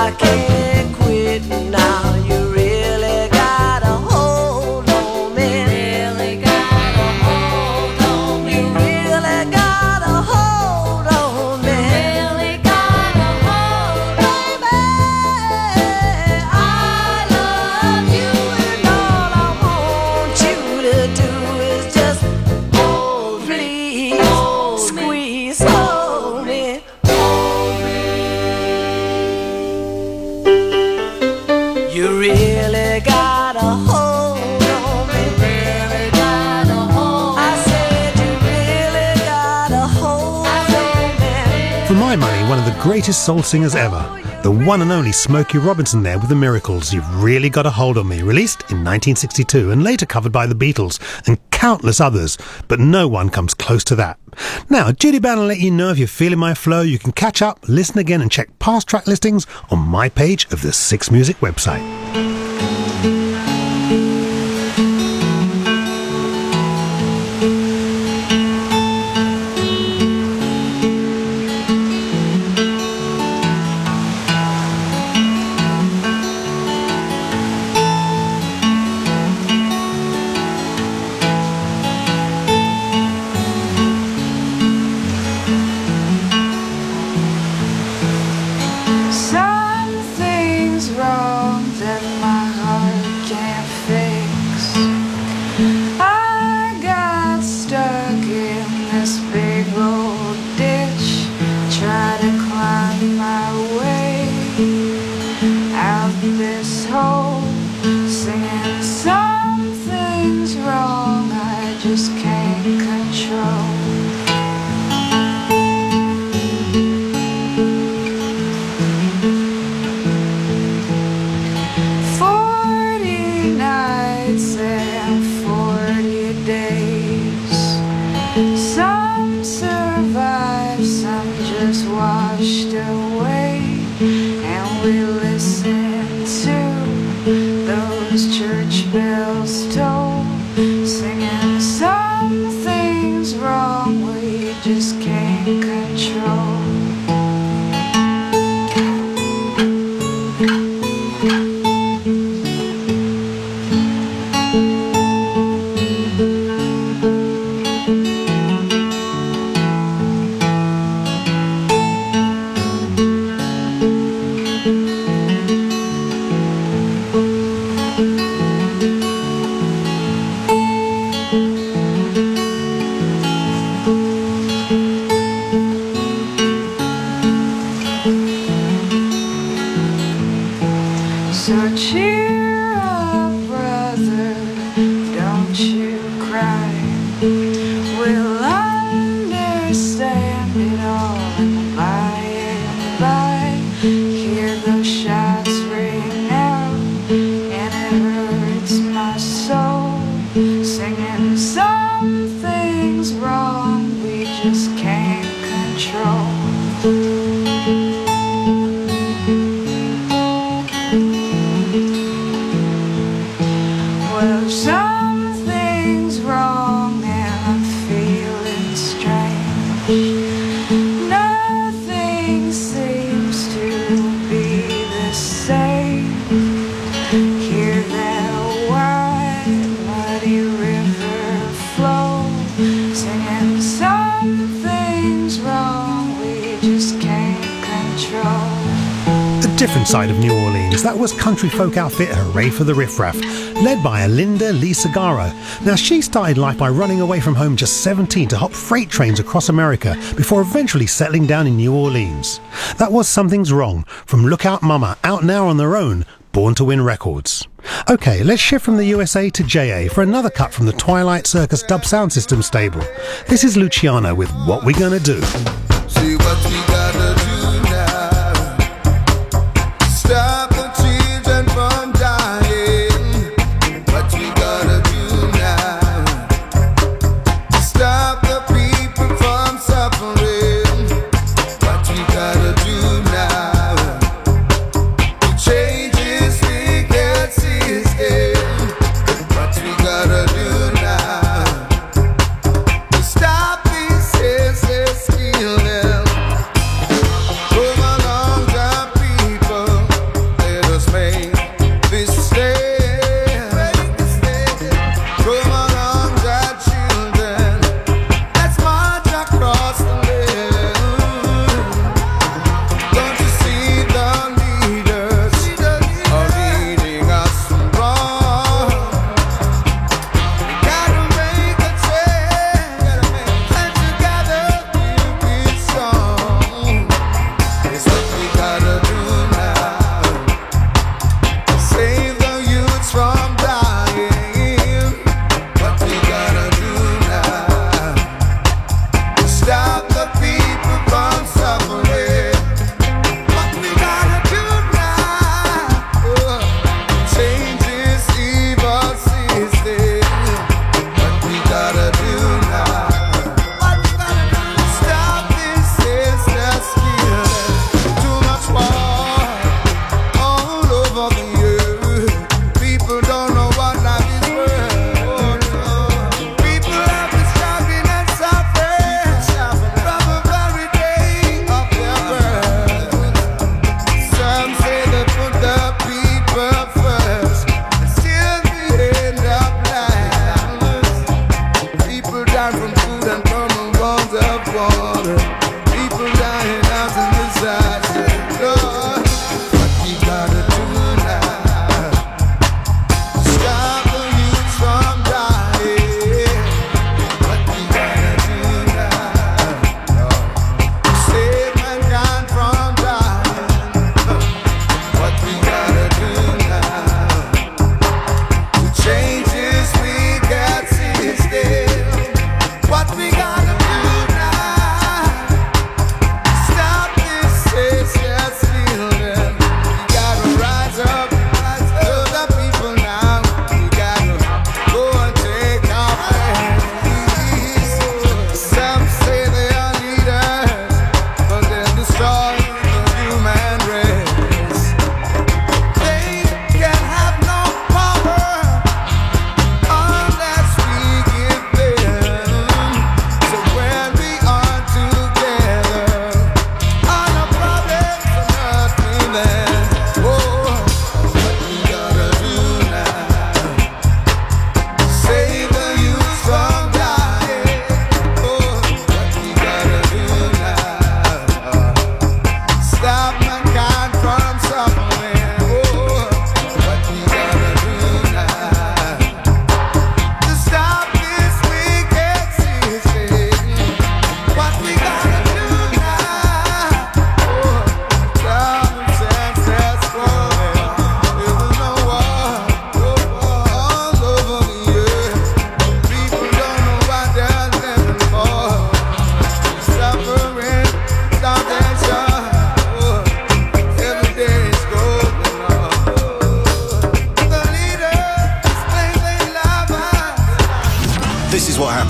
Greatest soul singers ever, the one and only Smokey Robinson there with the Miracles, You've Really Got a Hold on Me, released in 1962 and later covered by the Beatles and countless others, but no one comes close to that. Now, Judy bound to let you know if you're feeling my flow. You can catch up, listen again and check past track listings on my page of the Six Music website. Something's wrong that my heart can't fix. I got stuck in this big old ditch. Try to climb my way out this hole, singing something's wrong I just can't control. 40 nights and 40 days. Some survive, some just washed away. And we listen to those church bells toll, singing something's wrong we just can't control. So cheer up, brother, don't you cry. We'll understand it all and by and by. Hear those shots ring out and it hurts my soul, singing something's wrong we just can't control. Well, something's wrong and I'm feeling strange. Nothing seems to be the same. Hear that wide, muddy river flow, singing something's wrong we just can't control. A different side of New Orleans, that was country folk outfit Hooray for the Riff Raff, led by Alinda Lee Segarra. Now, she started life by running away from home just 17 to hop freight trains across America before eventually settling down in New Orleans. That was Something's Wrong from Lookout Mama, out now on their own, Born to Win Records. Okay, let's shift from the USA to JA for another cut from the Twilight Circus Dub Sound System stable. This is Luciano with What We Gonna Do. See what we gotta do now. Stop the children from dying. What we gotta do now. Stop the people from suffering. What we gotta do now. The changes we can see. What we gotta do now. Stop these senseless killing.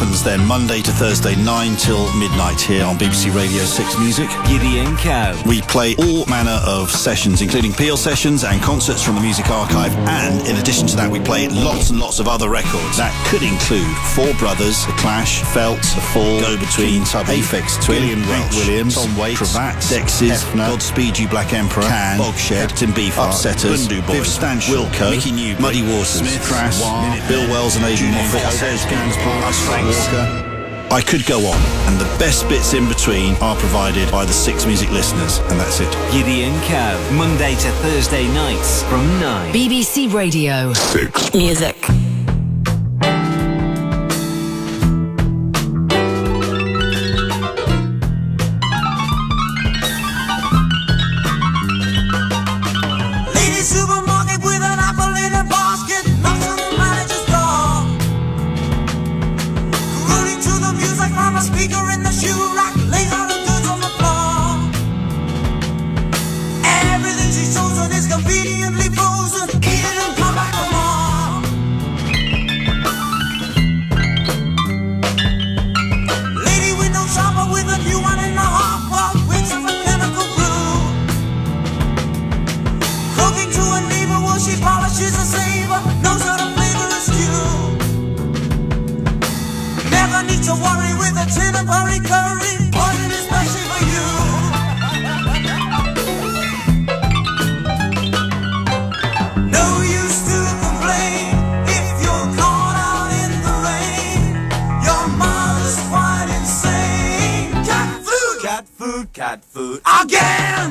happens then Monday to Thursday 9 till midnight here on BBC Radio 6 Music. Gideon Cow. We play all manner of sessions, including Peel sessions and concerts from the Music Archive, and in addition to that we play lots and lots of other records. That could include Four Brothers, The Clash, Felt, The Fall, Go Between, Aphex Twin, Hank Williams, Tom Waits, Cravats, Dexys, Hefner, Godspeed You Black Emperor, Can, Bogshed, Captain Beefheart, Upsetters, Bundu Boys, Viv Stanshall, Wilco, Mickey Newby, Muddy Waters, Smith, Crass, Bill Wells and Adrian Moffat, Walker. I could go on, and the best bits in between are provided by the 6 Music listeners, and that's it. Gideon Cow, Monday to Thursday nights from 9. BBC Radio 6 Music. Cat food again!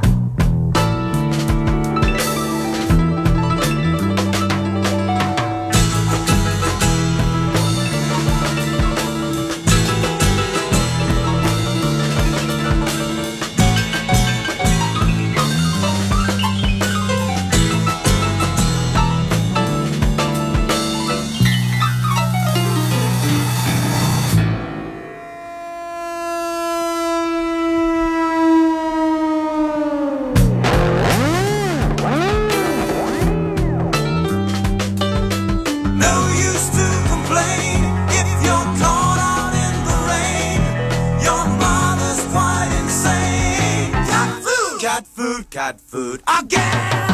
Cat food again!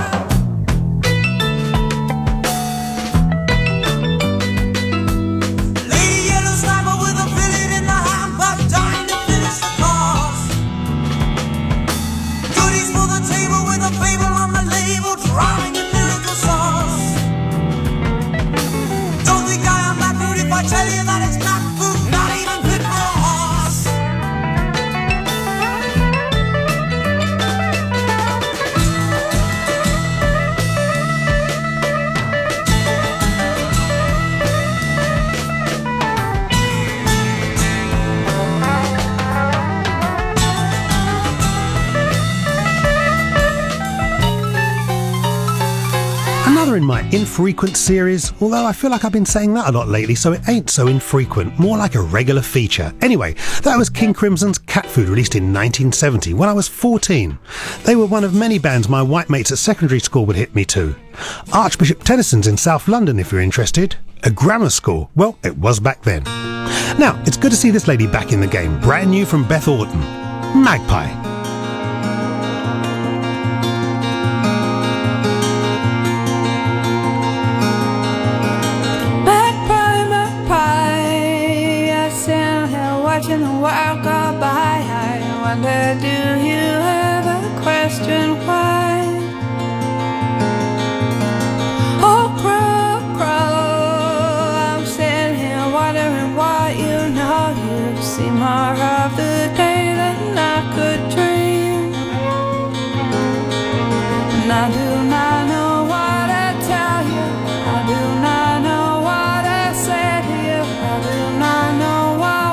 Lady Yellow Sniper with a billet in the hand, but dying to finish the course. Goodies for the table with a fable on the label, drowning in miracle sauce. Don't think I am that rude if I tell you that it's cat food, not even fit for a horse. Another in my infrequent series, although I feel like I've been saying that a lot lately, so it ain't so infrequent, more like a regular feature. Anyway, that was King Crimson's Cat Food, released in 1970 when I was 14. They were one of many bands my white mates at secondary school would hit me to. Archbishop Tennyson's in South London if you're interested. A grammar school, well, it was back then. Now, it's good to see this lady back in the game, brand new from Beth Orton. Magpie. Watching the world go by, I wonder, do you ever question why? Oh, crow, crow, I'm sitting here wondering what you know. You've seen more of the day than I could dream, and I do not know what I tell you. I do not know what I say to you. I do not know what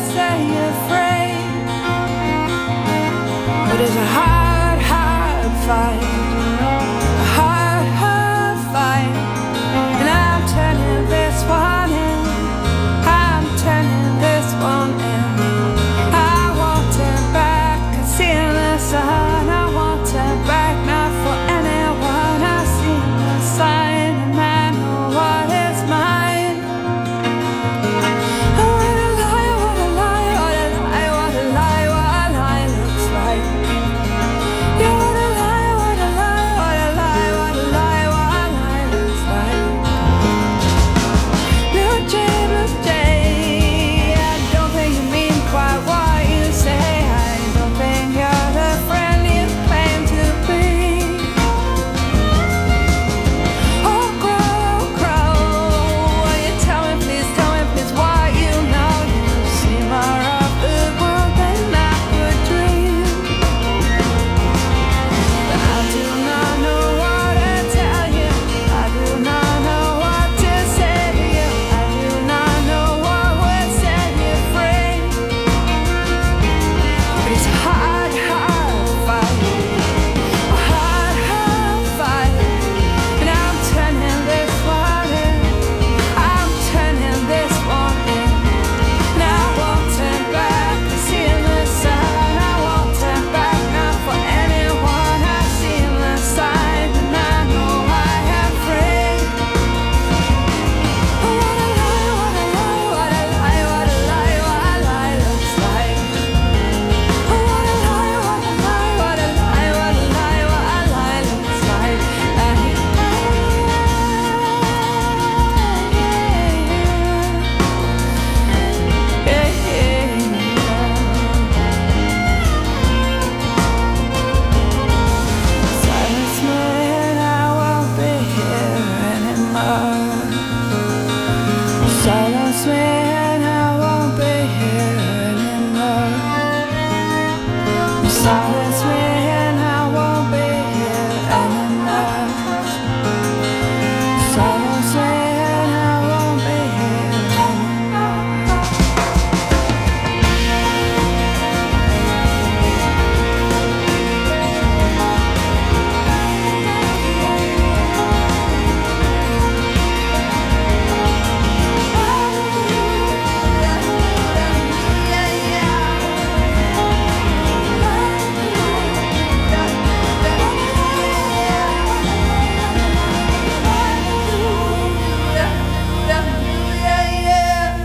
but it's a hard, hard fight, a hard, hard fight, and I'm turning this one in, I'm turning this one in. I want it back, I see the sun, I want it back, not for anyone. I see the sign and I know what is mine.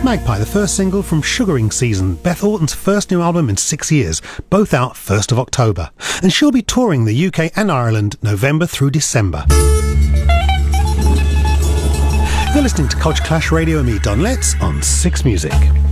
Magpie, the first single from Sugaring Season, Beth Orton's first new album in 6 years, both out 1st of October. And she'll be touring the UK and Ireland November through December. You're listening to Culture Clash Radio and me, Don Letts, on Six Music.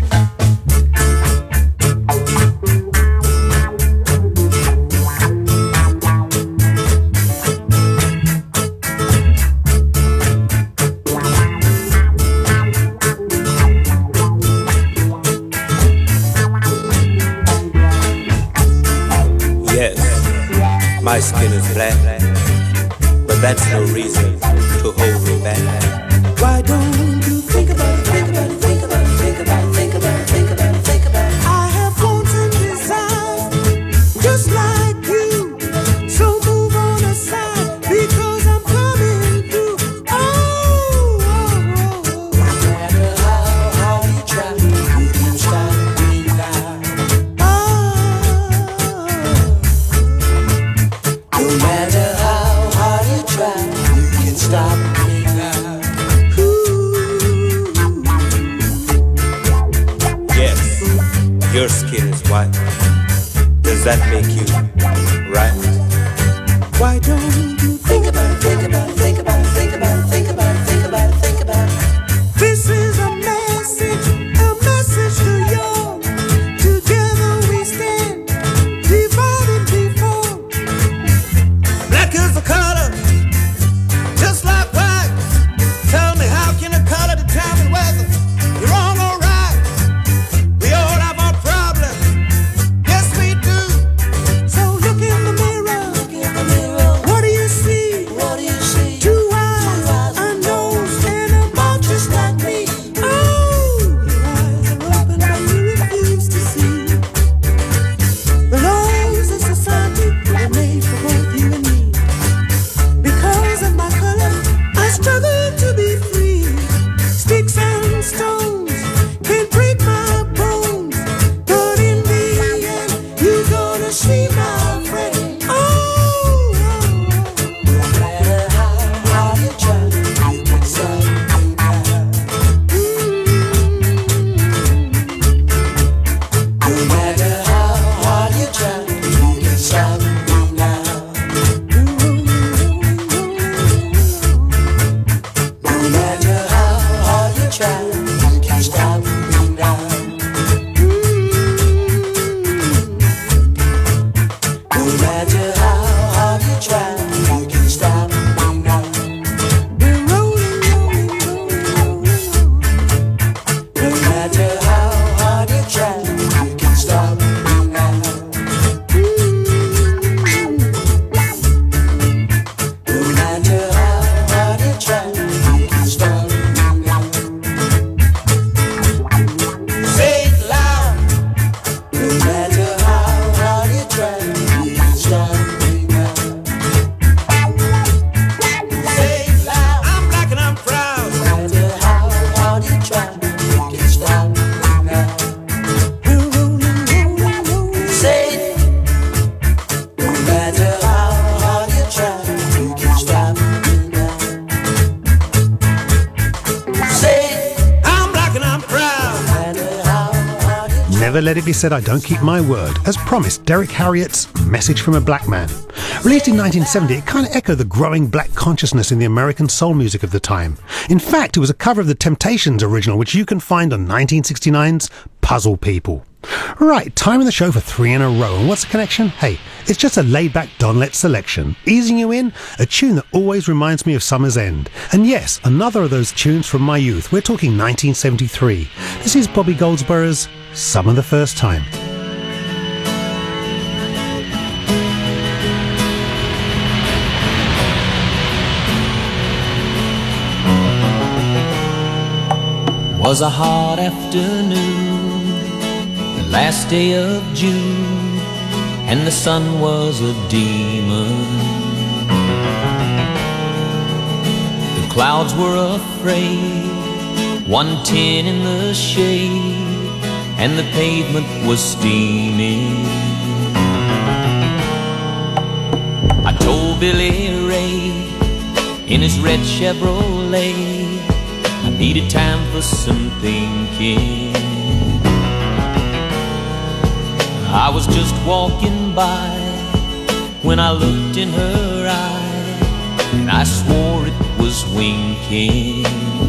My skin is black, but that's no reason to hold me back. Why don't you think about it, think about it, think about it, think about it, think about it, think about it, think about it. I have wants and desires, just like you. So move on aside, because I'm coming through. Oh, oh, oh. No matter how hard you try, you can stop me now. No matter how hard you try, you can stop me now. Yes, your skin is white. Does that make you right? Why don't you think about it, think about it, think about it, think about it, think about it, think about it, think about it. This is a message to you. Together we stand, divided before. Black is a color, just like white. Tell me, how can a color determine whether you're wrong or right? We all have our problems, yes we do. So look in the mirror, what do you see? What do you see? Two eyes, a nose, and a mouth just like me. Oh, your eyes are open, but you refuse to see the laws of society are made for both you and me. Because of my color, I struggle to be free. Sticks and stones can break my bones, but in the end, you're gonna see my friend. Oh, no matter how hard you try, you can stop me now. No matter how hard you try, you can stop me now. No matter how hard you try, you can stop me now. No matter how hard you try, you can stop me now. No matter how hard you try, you can stop me now. No matter how hard you try, you can stop me now. Say it loud. No matter how hard you try, you can stop me now. Say it loud. I'm black and I'm proud. No matter how hard you try, you can stop me now. Say it. No matter how hard you try, you can stop me now. Say it. I'm black and I'm proud. No matter how hard you try. Never let it be said I don't keep my word. As promised, Derek Harriot's Message from a Black Man. Released in 1970, it kind of echoed the growing black consciousness in the American soul music of the time. In fact, it was a cover of the Temptations original, which you can find on 1969's Puzzle People. Right, time in the show for 3 in a row. And what's the connection? Hey, it's just a laid-back Don Letts selection. Easing you in, a tune that always reminds me of Summer's End. And yes, another of those tunes from my youth. We're talking 1973. This is Bobby Goldsborough's Summer the First Time. Was a hot afternoon, the last day of June, and the sun was a demon. The clouds were afraid, 110 in the shade, and the pavement was steaming. I told Billy Ray in his red Chevrolet, needed time for some thinking. I was just walking by when I looked in her eye, and I swore it was winking.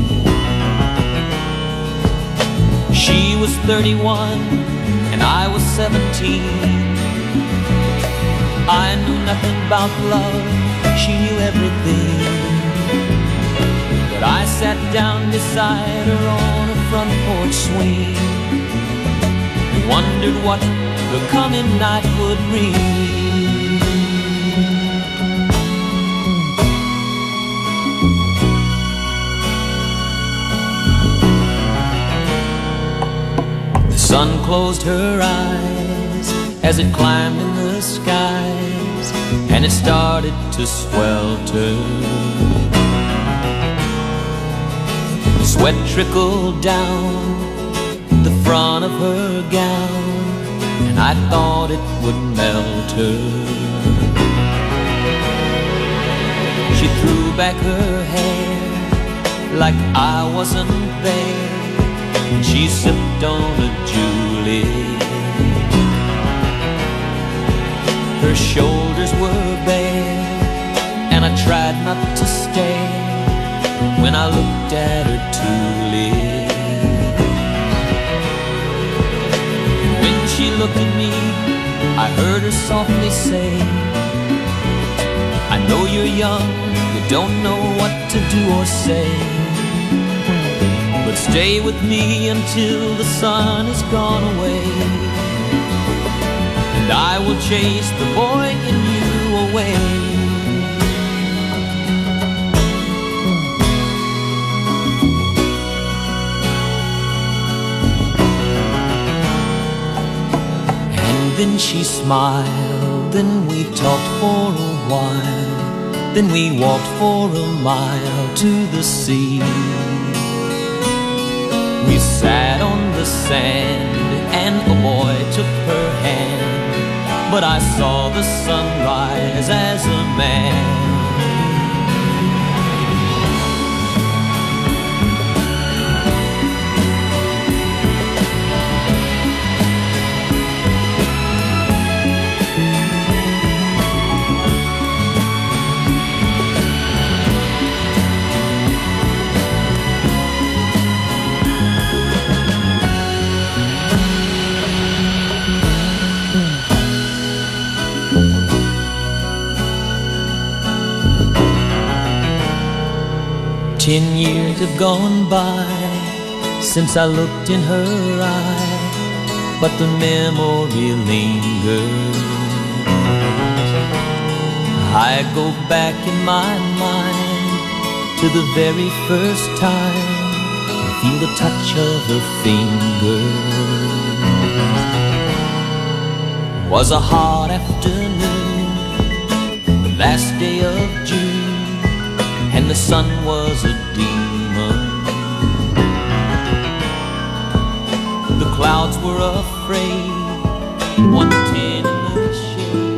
She was 31 and I was 17. I knew nothing about love, she knew everything. But I sat down beside her on a front porch swing and wondered what the coming night would bring. The sun closed her eyes as it climbed in the skies, and it started to swelter. Sweat trickled down the front of her gown, and I thought it would melt her. She threw back her hair like I wasn't there, and she sipped on a Juliet. Her shoulders were bare, and I tried not to stare when I looked at her tulip. When she looked at me, I heard her softly say, I know you're young, you don't know what to do or say, but stay with me until the sun has gone away, and I will chase the boy in you away. Then she smiled, then we talked for a while, then we walked for a mile to the sea. We sat on the sand and a boy took her hand, but I saw the sunrise as a man. Ten years have gone by since I looked in her eye, but the memory lingers. I go back in my mind to the very first time and feel the touch of her fingers. It was a hot afternoon, the last day of June, and the sun was a demon. The clouds were afraid, 110 in the shade.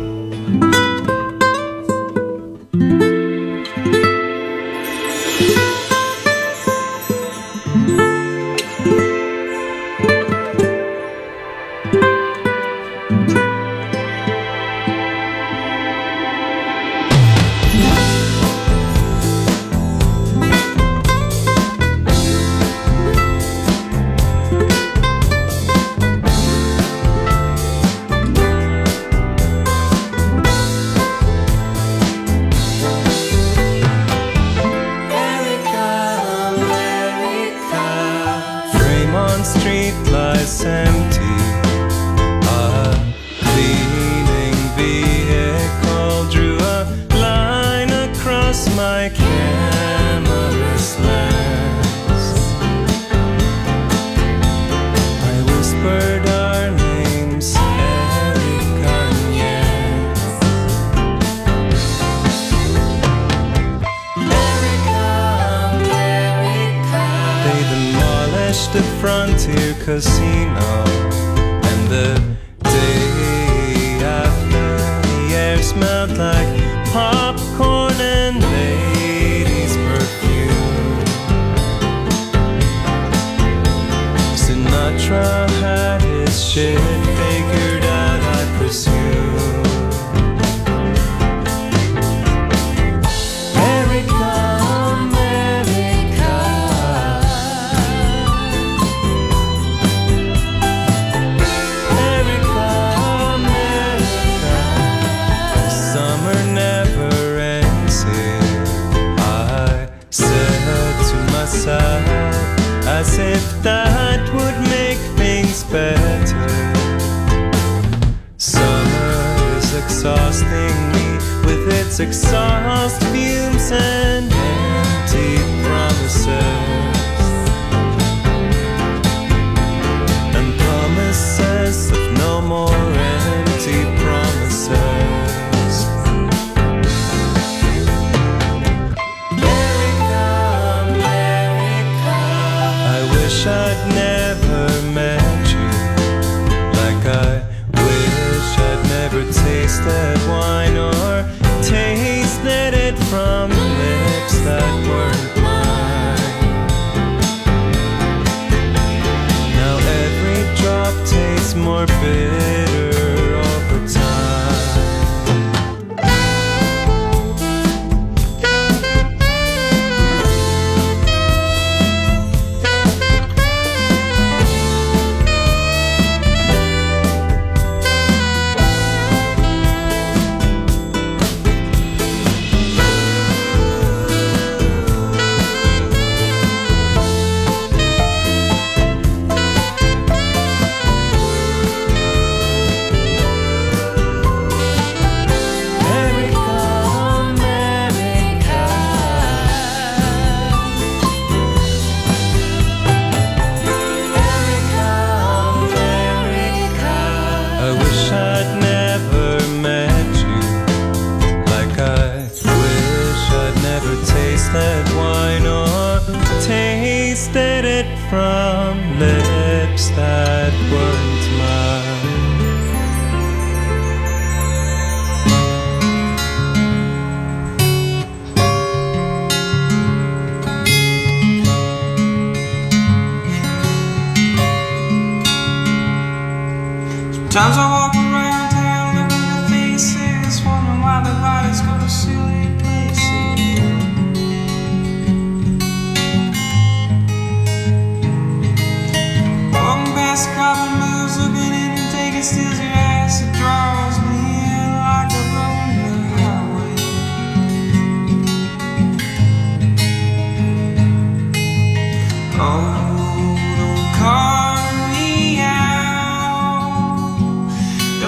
Casino, and the day after the air smelled like popcorn and ladies' perfume. that would make things better. Summer is exhausting me with its exhaust fumes and empty promises. And promises of no more empty promises. America, America, I wish I'd never met you. Like I wish I'd never tasted wine or tasted it from lips that weren't mine. Now every drop tastes more bitter over time. Tasted wine or tasted it from lips that weren't mine. Sometimes I walk around town looking at faces, wondering why the bodies go to silly places. Walking past a couple moves, looking in and taking steals your ass. It draws me in like a lonely highway. Oh, don't call me out.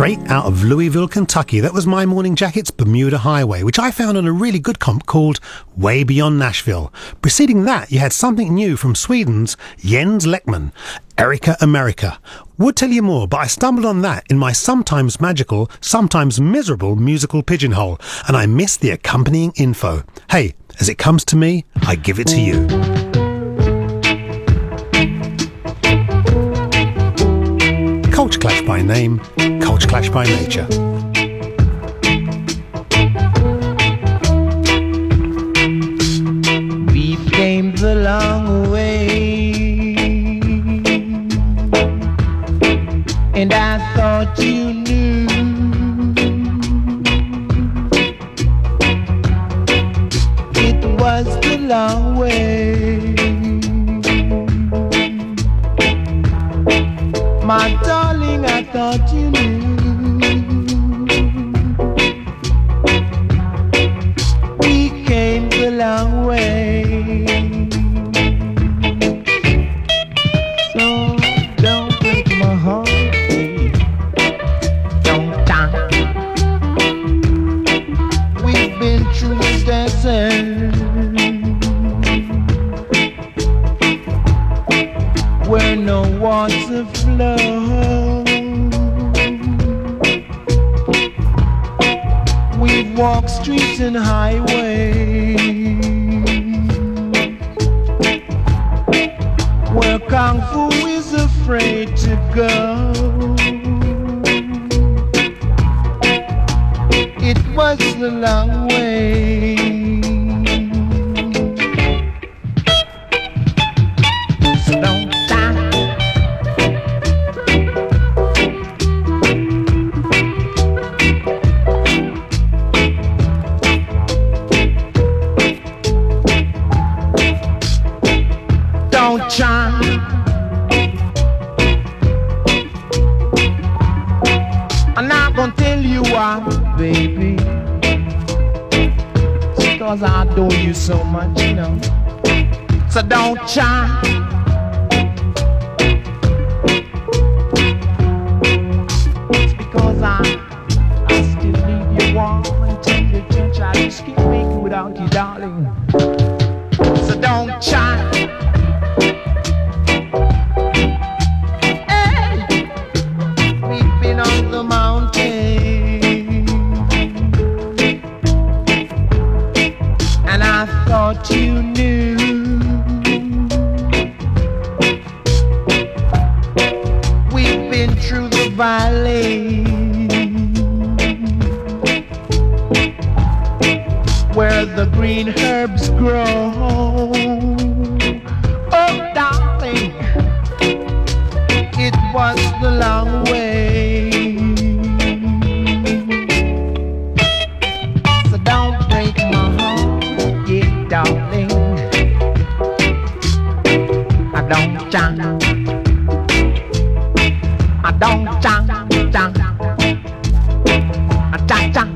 Straight out of Louisville, Kentucky, that was My Morning Jacket's Bermuda Highway, which I found on a really good comp called Way Beyond Nashville. Preceding that, you had something new from Sweden's Jens Lekman, Erica America. Would tell you more, but I stumbled on that in my sometimes magical, sometimes miserable musical pigeonhole, and I missed the accompanying info. Hey, as it comes to me, I give it to you. Culture Clash by name, Culture Clash by nature. We came the long way, and I thought you knew. It was the long way, my darling, I thought you knew. We came the long way, so don't break my heart, babe. Don't die. We've been through the desert, where no water flows. We've walked streets and highways, where Kung Fu is afraid to go. It was the long way, so don't die. Don't try. I'm not gonna tell you why, baby. It's because I adore you so much, you know. So don't try. It's because I still leave you warm and tender. Don't try to just keep making without you, darling. So don't try. On the mountain, and I thought you knew. We've been through the valley, where the green herbs grow. Oh, darling, it was the long way. Darling, I don't jump, I don't jump, I jump.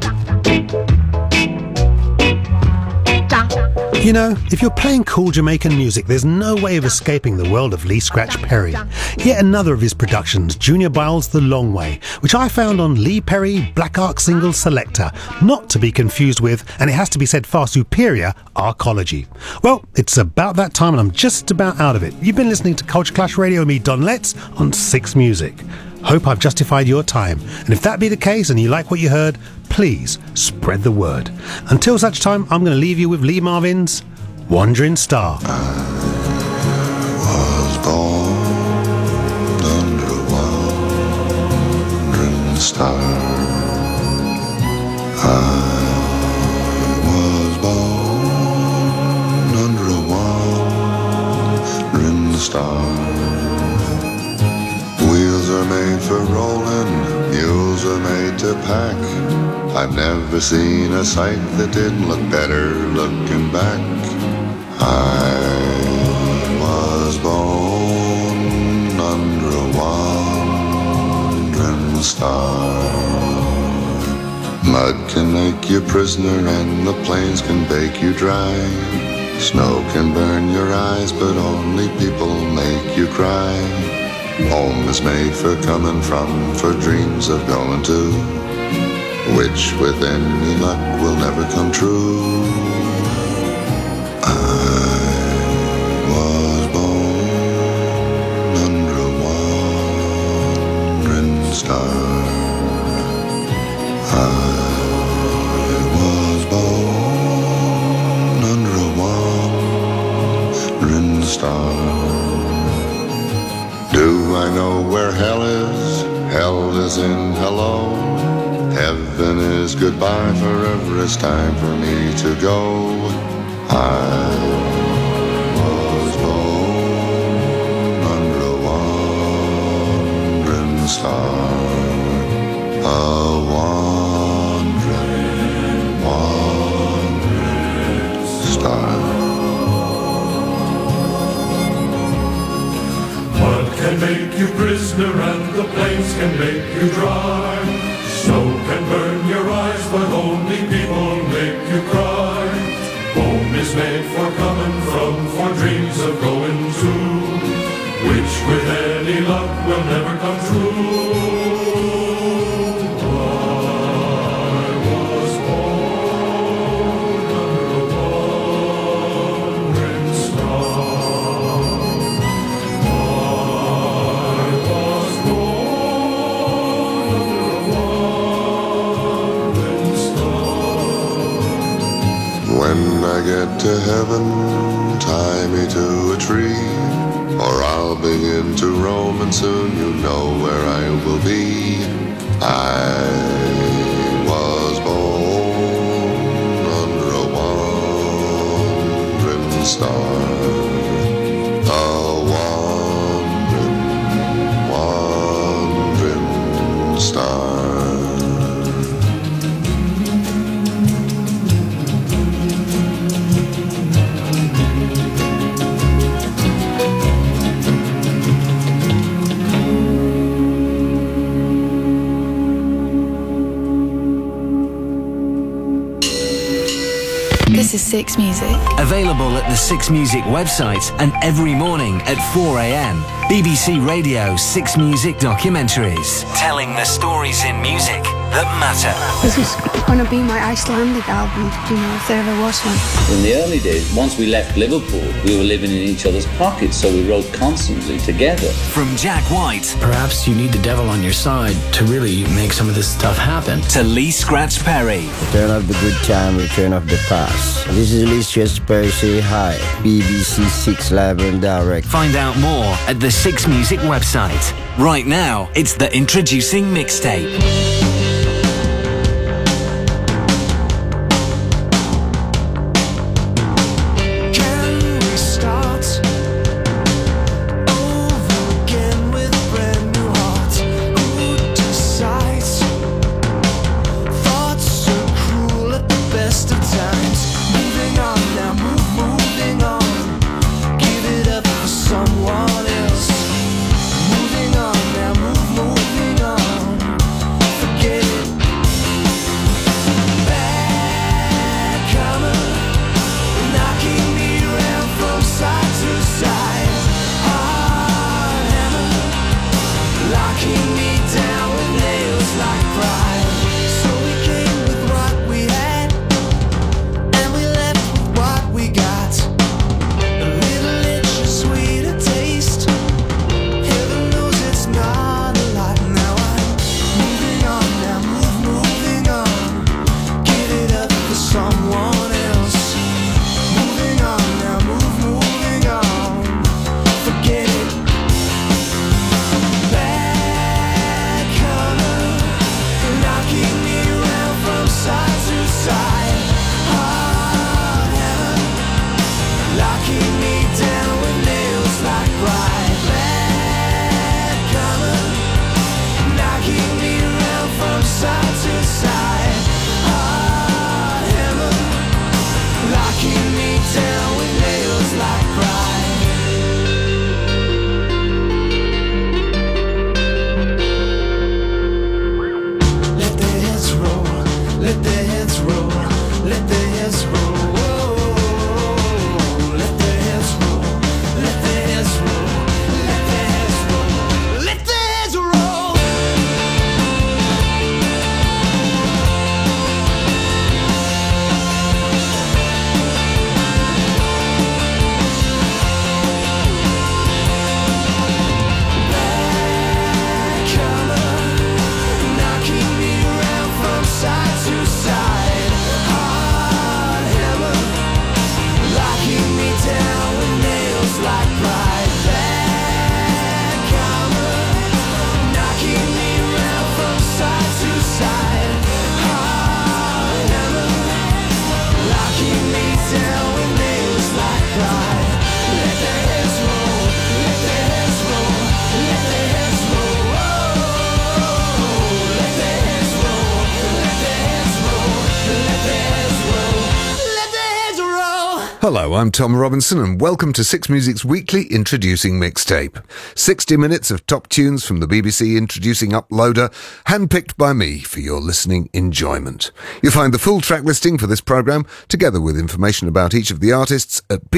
You know, if you're playing cool Jamaican music, there's no way of escaping the world of Lee Scratch Perry. Yet another of his productions, Junior Byles' The Long Way, which I found on Lee Perry Black Ark Single Selector, not to be confused with, and it has to be said far superior, Arcology. Well, it's about that time and I'm just about out of it. You've been listening to Culture Clash Radio with me, Don Letts, on 6 Music. Hope I've justified your time, and if that be the case and you like what you heard, please spread the word. Until such time, I'm going to leave you with Lee Marvin's Wandering Star. I was born under a wandering star. I was born under a wandering star. Wheels are made for rolling, mules are made to pack. I've never seen a sight that didn't look better looking back. I was born under a wandering star. Mud can make you prisoner and the plains can bake you dry. Snow can burn your eyes but only people make you cry. Home is made for coming from, for dreams of going to, which with any luck will never come true. I was born under a wandering star. I was born under a wandering star. Do I know where hell is? Hell is in hello. Heaven is goodbye, forever it's time for me to go. I was born under a wandering star. A wandering star. Can make you prisoner and the plains can make you dry. Snow can burn your eyes, but only people make you cry. Home is made for coming from, for dreams of going to, which with any luck will never come true. When I get to heaven, tie me to a tree, or I'll begin to roam, and soon you know where I will be. I was born under a wandering star, a wandering star. This is Six Music. Available at the Six Music website and every morning at 4 a.m. BBC Radio 6 Music documentaries. Telling the stories in music that matter. This is going to be my Icelandic album, if there ever was one. In the early days, once we left Liverpool, we were living in each other's pockets, so we wrote constantly together. From Jack White. Perhaps you need the devil on your side to really make some of this stuff happen. To Lee Scratch Perry. Return of the good time, return of the past. This is Lee Scratch Perry, say hi. BBC 6 Live and Direct. Find out more at the Six Music website. Right now, it's the Introducing Mixtape. Someone else. Moving on now, moving on. Hello, I'm Tom Robinson and welcome to Six Music's weekly introducing mixtape. 60 minutes of top tunes from the BBC introducing Uploader, handpicked by me for your listening enjoyment. You'll find the full track listing for this programme, together with information about each of the artists, at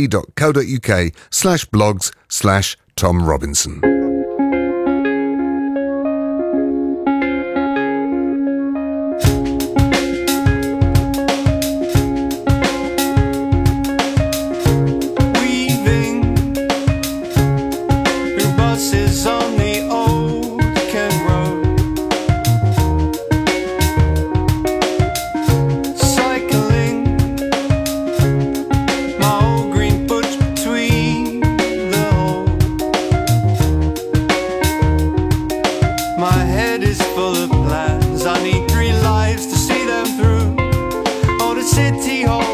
bbc.co.uk/blogs/Tom Robinson. City Hall.